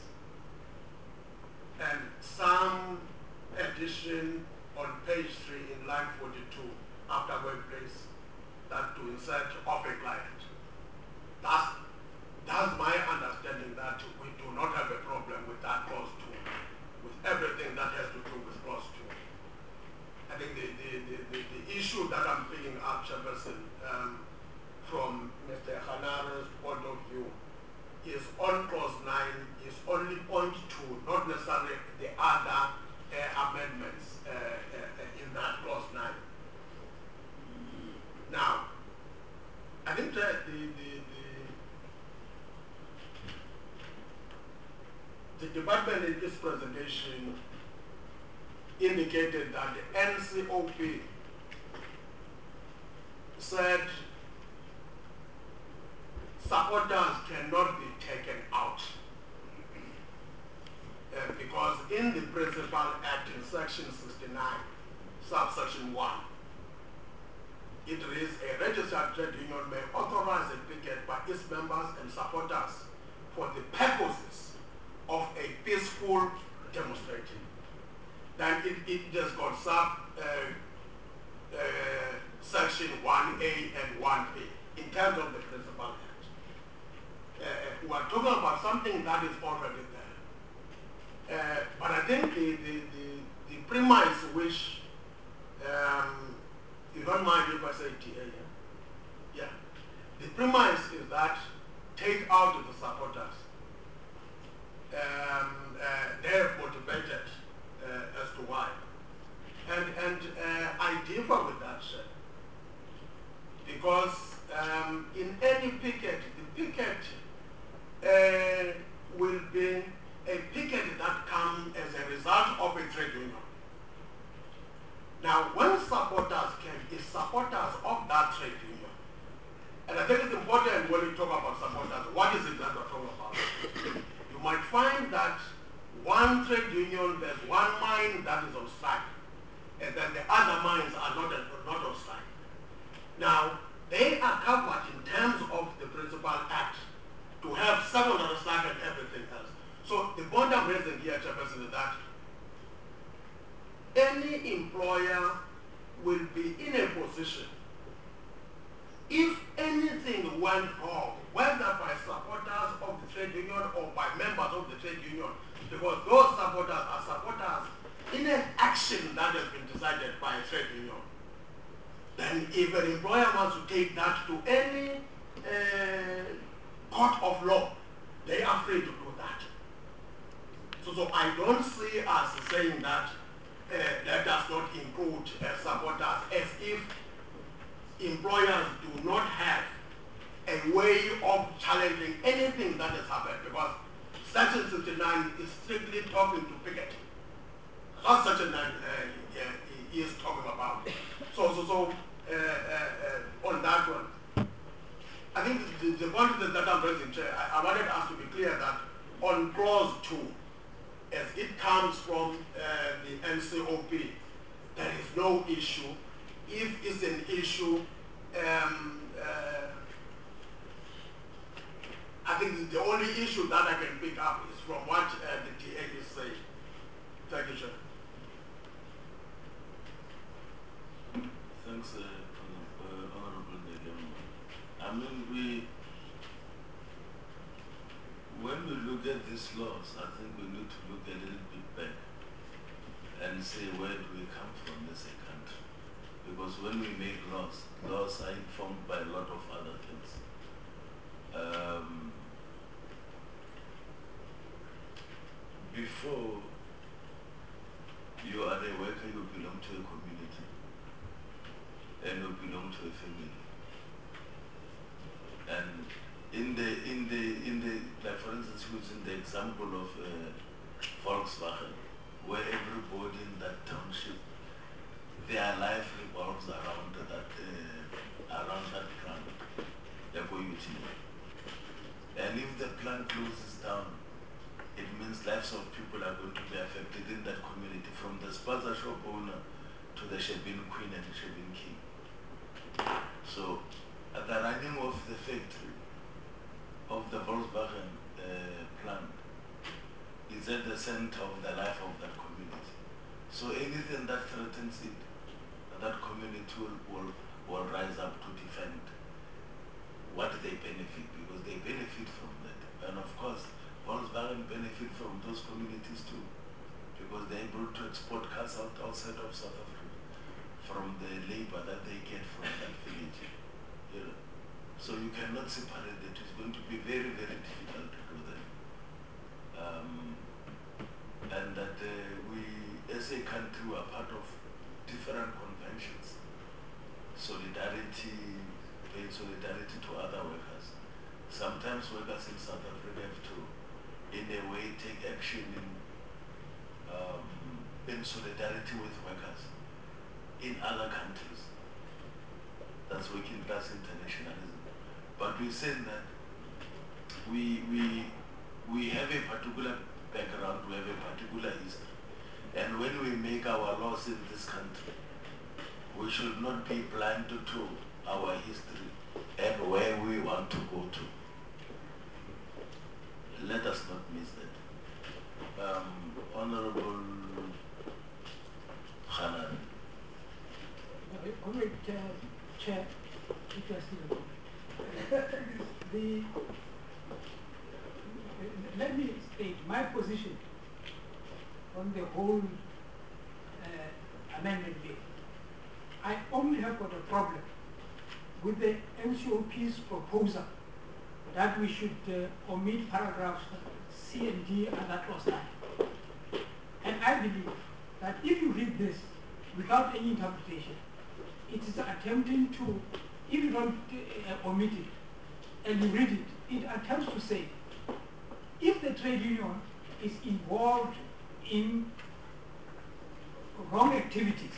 And some addition on page three in line forty-two after workplace, that to insert of a client. That's, that's my understanding, that we do not have a problem with that clause two, with everything that has to do with clause two. I think the, the, the, the, the issue that I'm picking up, Chairperson, um, from Mister Hanara's point of view, is on clause nine, is only point two, not necessarily the other uh, amendments uh, uh, in that clause nine. Now, I think that the, the, the, the department in its presentation indicated that the N C O P said supporters cannot be taken out uh, because in the Principal Act in section sixty-nine, subsection one, it reads, a registered trade union may authorize a picket by its members and supporters for the purposes of a peaceful demonstration. Then it, it just got sub uh, uh, section one A and one B. in terms of the Principal Act. Uh, we are talking about something that is already there. Uh, but I think the, the, the, the premise which, um, you don't mind if I say T A, yeah? Yeah. The premise is that take out the supporters. Um, uh, they're motivated uh, as to why. And, and uh, I differ with that, sir. Because um, in any picket, the picket uh, will be a picket that comes as a result of a trade union. Now, when supporters came, it's supporters of that trade union. And I think it's important when we talk about supporters, what is it that we're talking about? You might find that one trade union, there's one mine that is on strike, and then the other mines are not, not on strike. Now, they are covered in terms of the Principal Act to have secondary strike and everything else. So the point I'm raising here, Chairperson, is that any employer will be in a position, if anything went wrong, whether by supporters of the trade union or by members of the trade union, because those supporters are supporters in an action that has been decided by a trade union, then if an employer wants to take that to any uh, court of law, they are free to do that. So, so I don't see us saying that uh, that does not include uh, supporters, as if employers do not have a way of challenging anything that has happened, because Section sixty-nine is strictly talking to picketing. That's Section nine uh, uh, is talking about. So, so, so uh, uh, uh, on that one, I think the, the point that, that I'm raising, Chair, I, I wanted us to be clear that on clause two, as it comes from uh, the N C O P, there is no issue. If it's an issue, um, uh, I think the only issue that I can pick up is from what uh, the T A is saying. Thank you, Chair. Thanks, uh, uh, Honorable Negema. I mean, we, when we look at these laws, I think we need to look a little bit back and say, where do we come from as a country? Because when we make laws, laws are informed by a lot of other things. Um, before you are a worker, you belong to a community and you belong to a family. And in the in the in the like for instance, using the example of uh, Volkswagen, where everybody in that township, their life revolves around that uh, around that plant, the Boyuti. And if the plant closes down, it means lives of people are going to be affected in that community, from the spaza shop owner to the Shebin Queen and Shebin King. So at the running of the factory of the Volkswagen uh, plant is at the center of the life of that community. So anything that threatens it, that community will, will, will rise up to defend what they benefit, because they benefit from that. And of course, Volkswagen benefit from those communities too, because they're able to export cars out outside of South Africa from the labor that they get from that village. You know? So you cannot separate it. It's going to be very, very difficult to do that. Um, and that uh, we, as a country, are part of different conventions. Solidarity, paying solidarity to other workers. Sometimes workers in South Africa have to, in a way, take action in, um, in solidarity with workers in other countries. That's working class internationalism. But we say that we, we, we have a particular background, we have a particular history. And when we make our laws in this country, we should not be blind to, to our history and where we want to go to. Let us not miss that. Um, Honorable Hanan. Okay, Comrade Chair, Chair, if you are still on. the, let me state my position on the whole uh, amendment bill. I only have got a problem with the N C O P's proposal that we should uh, omit paragraphs C and D and that was that. And I believe that if you read this without any interpretation, it is attempting to, if you don't uh, omit it and you read it, it attempts to say, if the trade union is involved in wrong activities,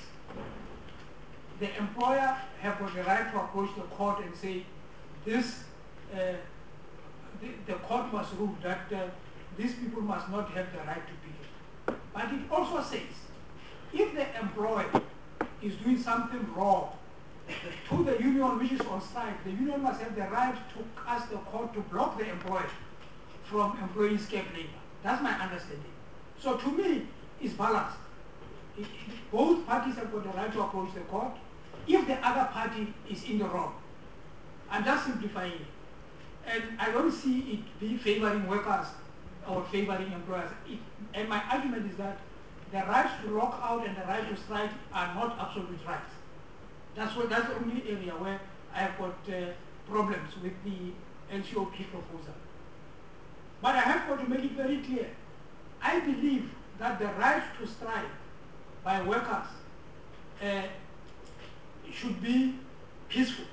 the employer have got the right to approach the court and say, this, uh, the, the court must rule that uh, these people must not have the right to picket. But it also says, if the employer is doing something wrong to the union which is on strike, the union must have the right to ask the court to block the employer from employing escape labor. That's my understanding. So to me, it's balanced. It, it, both parties have got the right to approach the court if the other party is in the wrong. I'm just simplifying it. And I don't see it be favoring workers or favoring employers. It, and my argument is that the right to lock out and the right to strike are not absolute rights. That's what that's the only area where I have got uh, problems with the N C O P proposal. But I have got to make it very clear. I believe that the right to strike by workers uh, should be peaceful.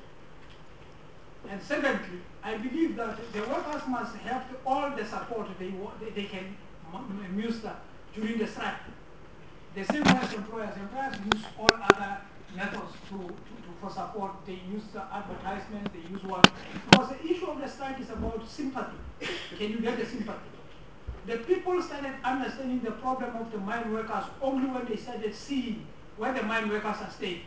And secondly, I believe that the workers must have the, all the support they, they, they can muster during the strike. The same way as employers. Employers use all other methods to, to, to, for support. They use the advertisements, they use what. Because the issue of the strike is about sympathy. Can you get the sympathy? The people started understanding the problem of the mine workers only when they started seeing where the mine workers are staying.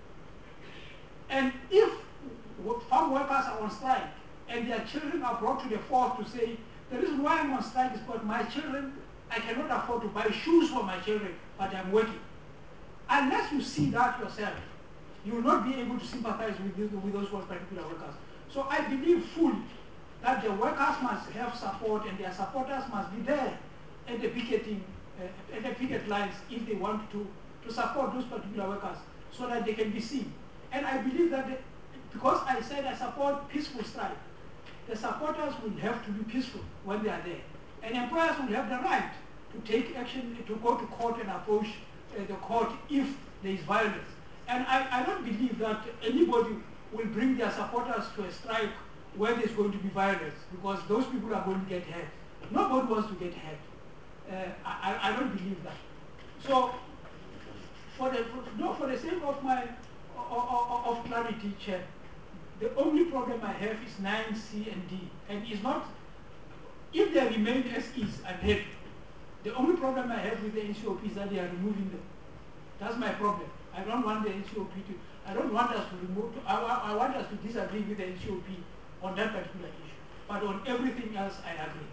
And if farm workers are on strike and their children are brought to the fore to say, the reason why I'm on strike is because my children, I cannot afford to buy shoes for my children, but I'm working. Unless you see that yourself, you will not be able to sympathize with, with those particular workers. So I believe fully that the workers must have support and their supporters must be there at the picketing, uh, at the picket lines if they want to, to support those particular workers so that they can be seen. And I believe that the, because I said I support peaceful strike, the supporters will have to be peaceful when they are there. And employers will have the right to take action, to go to court and approach uh, the court if there is violence. And I, I don't believe that anybody will bring their supporters to a strike where there's going to be violence, because those people are going to get hurt. Nobody wants to get hurt. Uh, I, I don't believe that. So, for the, for, no, for the sake of my of, of clarity, Chair, the only problem I have is nine C and D, and it's not, if they remain as is, I'm happy. The only problem I have with the N C O P is that they are removing them. That's my problem. I don't want the N C O P to, I don't want us to remove, to, I, I want us to disagree with the N C O P on that particular issue. But on everything else, I agree.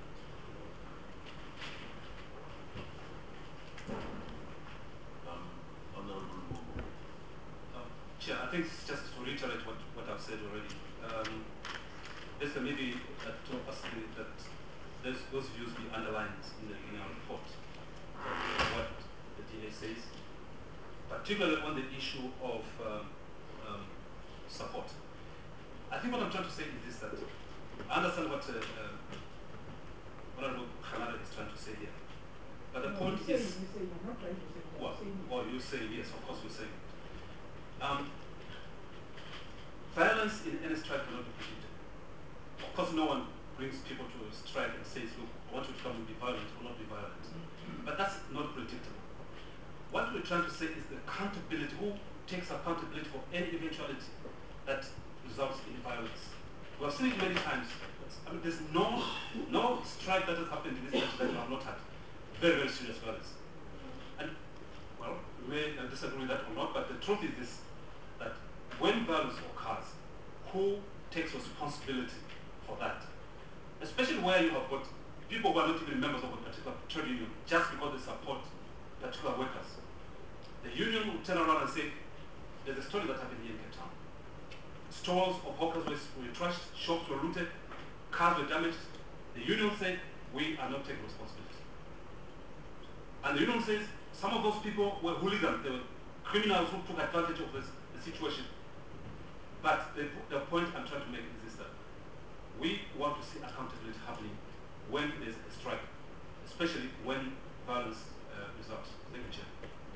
Um, Honorable Um, Chair, I think it's just to reiterate what, what I've said already. Um, basically, maybe uh, to us the, that those, those views be underlined in the, in our report, what the D A says, particularly on the issue of um, um, support. I think what I'm trying to say is this, that I understand what uh, uh, Honorable Khanada is trying to say here. But the no, point saying, is, saying, I'm not trying to say that. well, Saying well, you say, yes, of course you're saying it. Um, violence in any strike cannot be predicted. Of course, no one brings people to a strike and says, look, I want you to come and be violent or not be violent. But that's not predictable. What we're trying to say is the accountability, who takes accountability for any eventuality that results in violence. We have seen it many times. I mean, there's no, no strike that has happened in this country that we have not had very, very serious violence. And, well, we may disagree with that or not, but the truth is this, that when violence occurs, who takes responsibility for that? Especially where you have got people who are not even members of a particular trade union, just because they support particular workers. The union will turn around and say, there's a story that happened here in Cape Town. stalls of hawkers were, were trashed, shops were looted, cars were damaged. The union said, we are not taking responsibility. And the union says, some of those people were hooligans, they were criminals who took advantage of this, the situation. But the, the point I'm trying to make is this, that we want to see accountability happening when there's a strike, especially when violence uh, results. Thank you, Chair.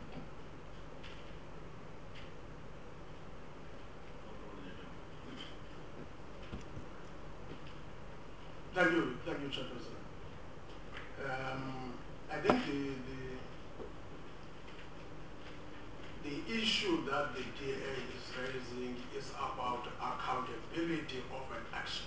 Thank you, thank you, Chairperson. Um, I think the, the the issue that the D A is raising is about accountability of an action.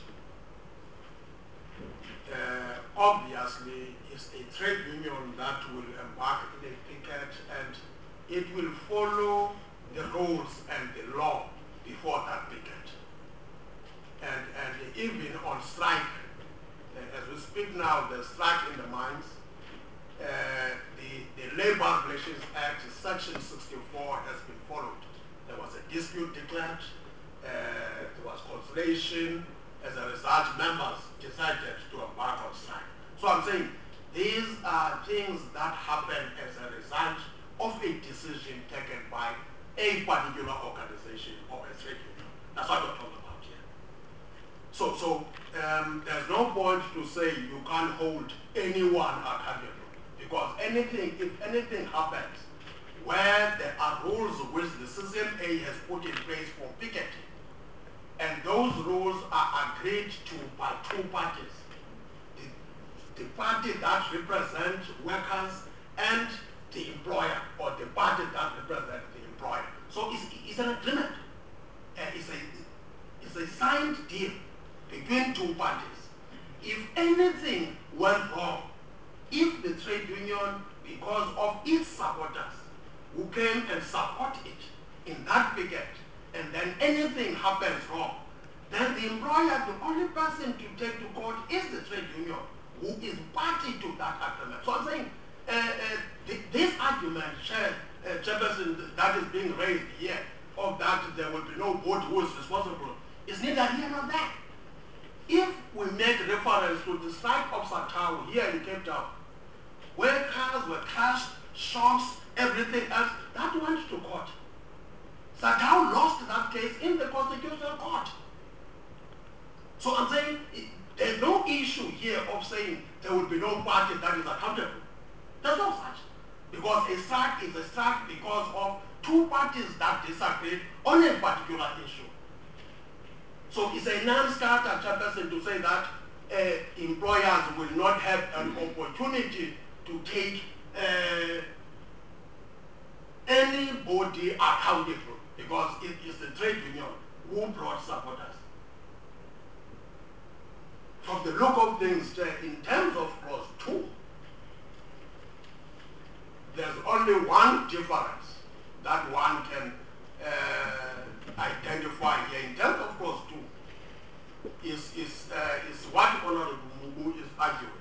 Uh, obviously, it's a trade union that will embark in a picket, and it will follow the rules and the law before that picket. And, and even on strike, uh, as we speak now, the strike in the mines, uh, the, the Labor Relations Act, Section sixty-four, has been followed. There was a dispute declared, uh, there was conciliation. As a result, members decided to embark on strike. So I'm saying these are things that happen as a result of a decision taken by a particular organization or a trade union. That's what we're talking about here. So, so um, there's no point to say you can't hold anyone accountable, because anything, if anything happens where there are rules which the C C M A has put in place for picketing, and those rules are agreed to by two parties, the, the party that represents workers and the employer, or the party that represents the employer. So it's, it's an agreement. Uh, it's, a, it's a signed deal between two parties. If anything went wrong, if the trade union, because of its supporters who came and support it in that picket, and then anything happens wrong, then the employer, the only person to take to court is the trade union, who is party to that agreement. So I'm saying uh, uh, th this argument, Chair, uh, Chairperson, that is being raised here, of that there will be no board who is responsible, is neither here nor there. If we make reference to the strike of Satao here in Cape Town, where cars were crashed, shops, everything else, that went to court. Satao lost that case in the Constitutional Court. So I'm saying it, there's no issue here of saying there will be no party that is accountable. There's no such. Because a strike is a strike because of two parties that disagreed on a particular issue. So it's a non-starter, Chairperson, to say that uh, employers will not have an opportunity to take uh, anybody accountable, because it is the trade union who brought supporters. From the look of things, uh, in terms of clause two, there's only one difference that one can uh, identify here. In terms of clause two, is, is, uh, is what Honorable Mugu is arguing.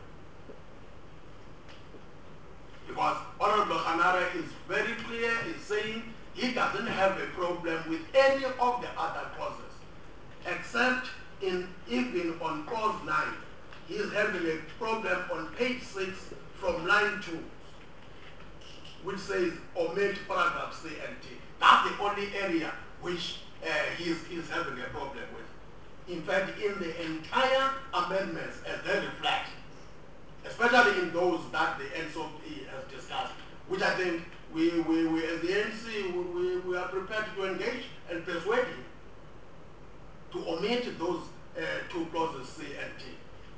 Because Honorable Hanare is very clear in saying he doesn't have a problem with any of the other clauses, except in even on clause nine, he is having a problem on page six from line two, which says omit paragraph C and D. That's the only area which uh, he is, is having a problem with. In fact, in the entire amendments as they reflect, especially in those that the N S O P has discussed, which I think we, we, we as the N C, we, we, we are prepared to engage and persuade him to omit those uh, two clauses, C and D.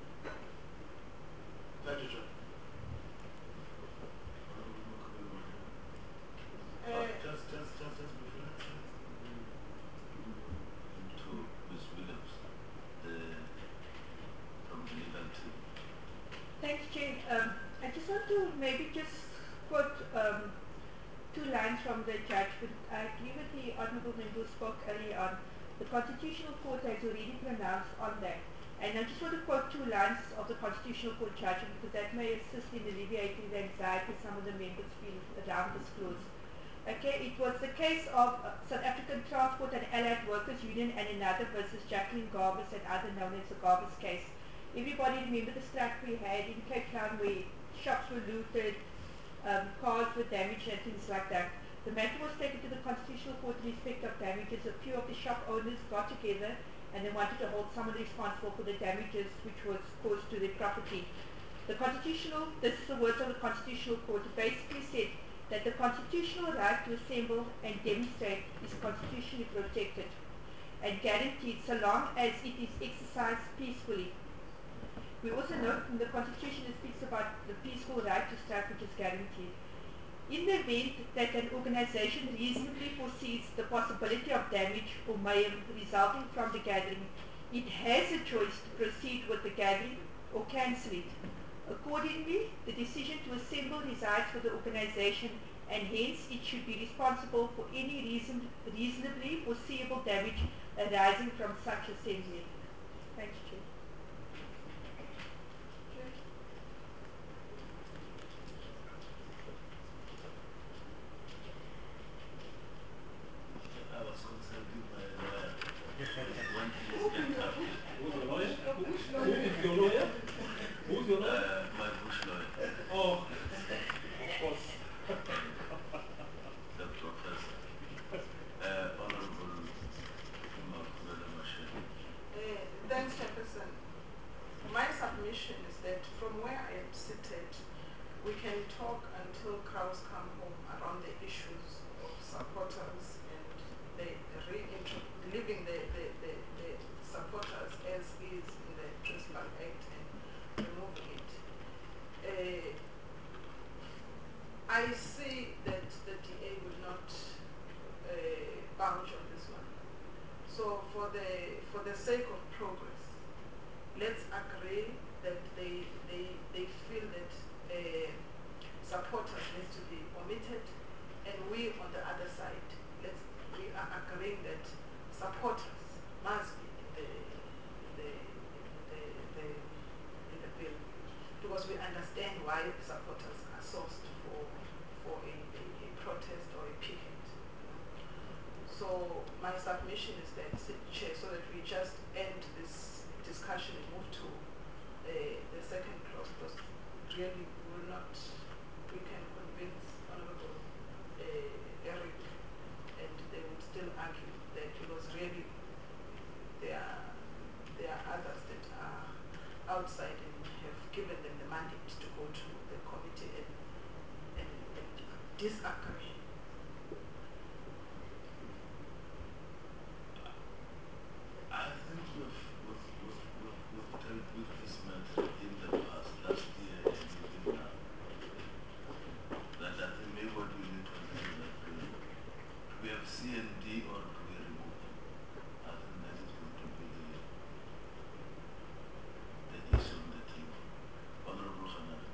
Thank you, Chair. Uh, just, just, just, just before that, to Miz Williams, the, from the legal team. Thanks, Jane. Um, I just want to maybe just quote um, two lines from the judgment. I agree with the Honourable Member who spoke earlier on. The Constitutional Court has already pronounced on that. And I just want to quote two lines of the Constitutional Court judgment, because that may assist in alleviating the anxiety some of the members feel around this clause. Okay, it was the case of uh, South African Transport and Allied Workers Union and another versus Jacqueline Garbus and other known as the Garbus case. Everybody remember the strike we had in Cape Town where shops were looted, um, cars were damaged and things like that. The matter was taken to the Constitutional Court in respect of damages. A few of the shop owners got together and they wanted to hold someone responsible for the damages which was caused to their property. The Constitutional, this is the words of the Constitutional Court, basically said that the constitutional right to assemble and demonstrate is constitutionally protected and guaranteed so long as it is exercised peacefully. We also note in the Constitution it speaks about the peaceful right to strike which is guaranteed. In the event that an organization reasonably foresees the possibility of damage or mayhem resulting from the gathering, it has a choice to proceed with the gathering or cancel it. Accordingly, the decision to assemble resides with the organization and hence it should be responsible for any reason, reasonably foreseeable damage arising from such assembly. Thanks, Chair. I was consulting my lawyer. When things get tough. Who's your lawyer? Who is your lawyer? Who's your lawyer? Uh, my bush lawyer. Oh, of course. The professor. Uh, Honorable Makhubela Mashel. Uh, thanks, Chairperson. My submission is that from where I am seated, we can talk until cows come home around the issues of supporters and the re-intro- leaving the, the, the, the supporters as is in the Principal Act and removing it. Uh, I see that the D A will not uh, vouch on this one. So for the for the sake of progress, let's agree that they they they feel that uh, supporters needs to be omitted, and we on the other side, let's we are agreeing that supporters must be in the in the in the, the in the bill, because we understand why supporters are sourced for for a, a, a protest or a picket. So my submission is that, Chair, so that we just end this discussion and move to uh, the second clause, because really we will not, we can convince Honorable uh, Eric, and they will still argue that, because really there are, there are others that are outside and have given them the mandate to go to the committee and, and, and disagree. I think we've, we've, we've, we've, we've dealt with this matter in the past, last year and even now. That I think maybe what we need to understand that we, do we have C and D or do we remove them? I think that is going to be the, the issue on the table. Honorable Khanari.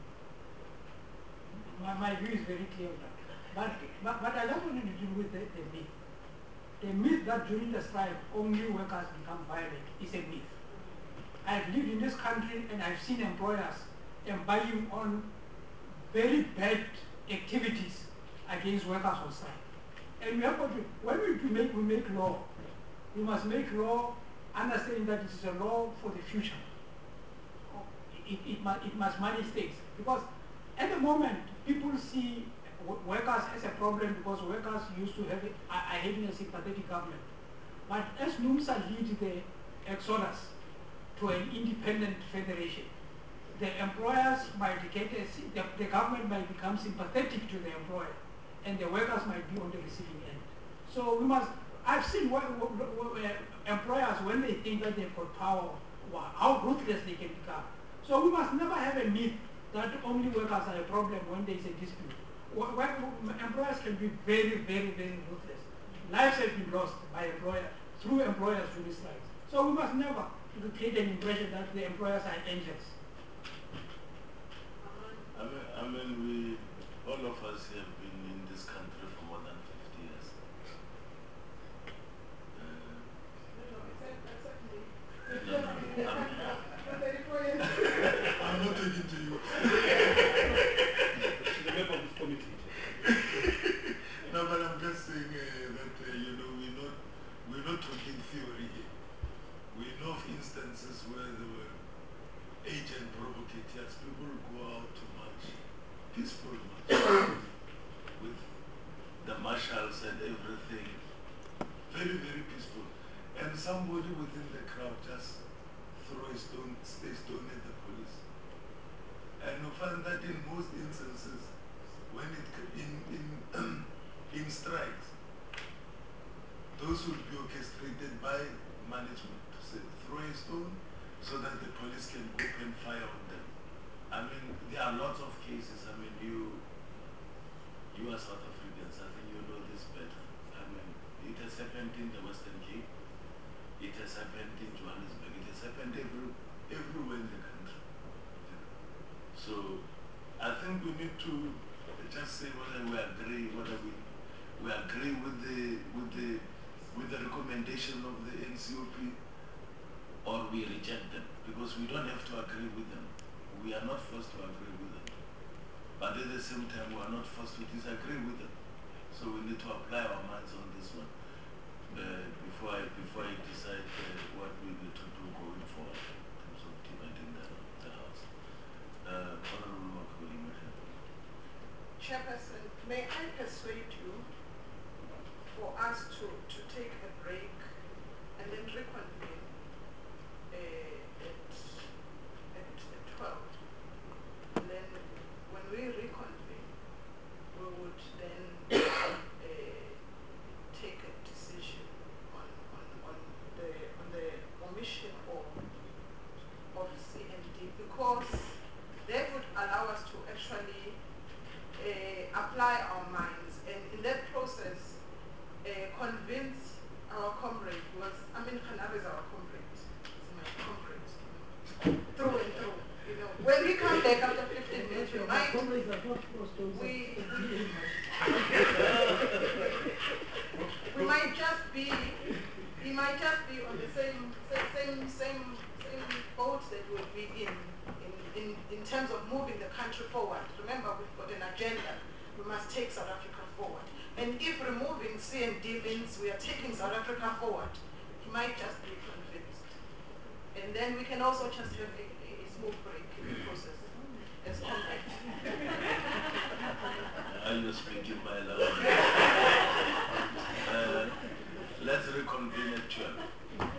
My, my view is very clear on that. But, but, but I just wanted to deal with the, the myth. The myth that during the strike only workers become violent is a myth. I've lived in this country and I've seen employers embarking on very bad activities against workers on strike. And we have got to, when we make, we make law, we must make law understanding that it is a law for the future. It, it, must, it must manage things. Because at the moment, people see workers as a problem because workers used to have it, are having a sympathetic government. But as NUMSA leads the exodus to an independent federation, the employers might get a, the, the government might become sympathetic to the employer, and the workers might be on the receiving end. So we must, I've seen what, what, what, uh, employers, when they think that they've got power, how ruthless they can become. So we must never have a myth that only workers are a problem when there is a dispute. When employers can be very, very, very ruthless. Lives have been lost by employers, through employers through these strikes. So we must never create an impression that the employers are angels. I mean, I mean, we, all of us have been in this country for more than fifty years. Uh, No, no, except, except me. no, no, I'm, But the employers. I'm not taking to you. She's a member of this committee. no, instances where there were agent provocateurs, people go out to march, peaceful march, with the marshals and everything, very, very peaceful. And somebody within the crowd just throw a stone, a stone at the police. And you find that in most instances, when it in in in strikes, those would be orchestrated by management to say throw a stone so that the police can open fire on them. I mean, there are lots of cases. I mean, you you are South Africans. I think you know this better. I mean, it has happened in the Western Cape. It has happened in Johannesburg. It has happened every, everywhere in the country. So I think we need to just say whether we agree, whether we we agree with the with the with the recommendation of the N C O P, or we reject them, because we don't have to agree with them. We are not forced to agree with them. But at the same time, we are not forced to disagree with them. So we need to apply our minds on this one uh, before I before I decide uh, what we need to do going forward in terms of dividing the, the house. Uh, Honorable Makoli, Chairperson, may I persuade you for us to, to take a break and then reconvene uh, at, at, at twelve. And then when we reconvene, we would then uh, take a decision on, on, on, the, on the omission of, of C and D, because that would allow us to actually Uh, apply our minds, and in that process uh, convince our comrade, because I mean Khanare is our comrade, he's my comrade, you know, through and through. You know, when we come back after fifteen minutes, we might we, we might just be he might just be on the same same same same, same boat that we'll be in. In, in terms of moving the country forward. Remember, we've got an agenda. We must take South Africa forward. And if removing C and D means we are taking South Africa forward, he might just be convinced. And then we can also just have a, a, a small break in the process as comrades. Are you speaking my language? uh, let's reconvene at twelve.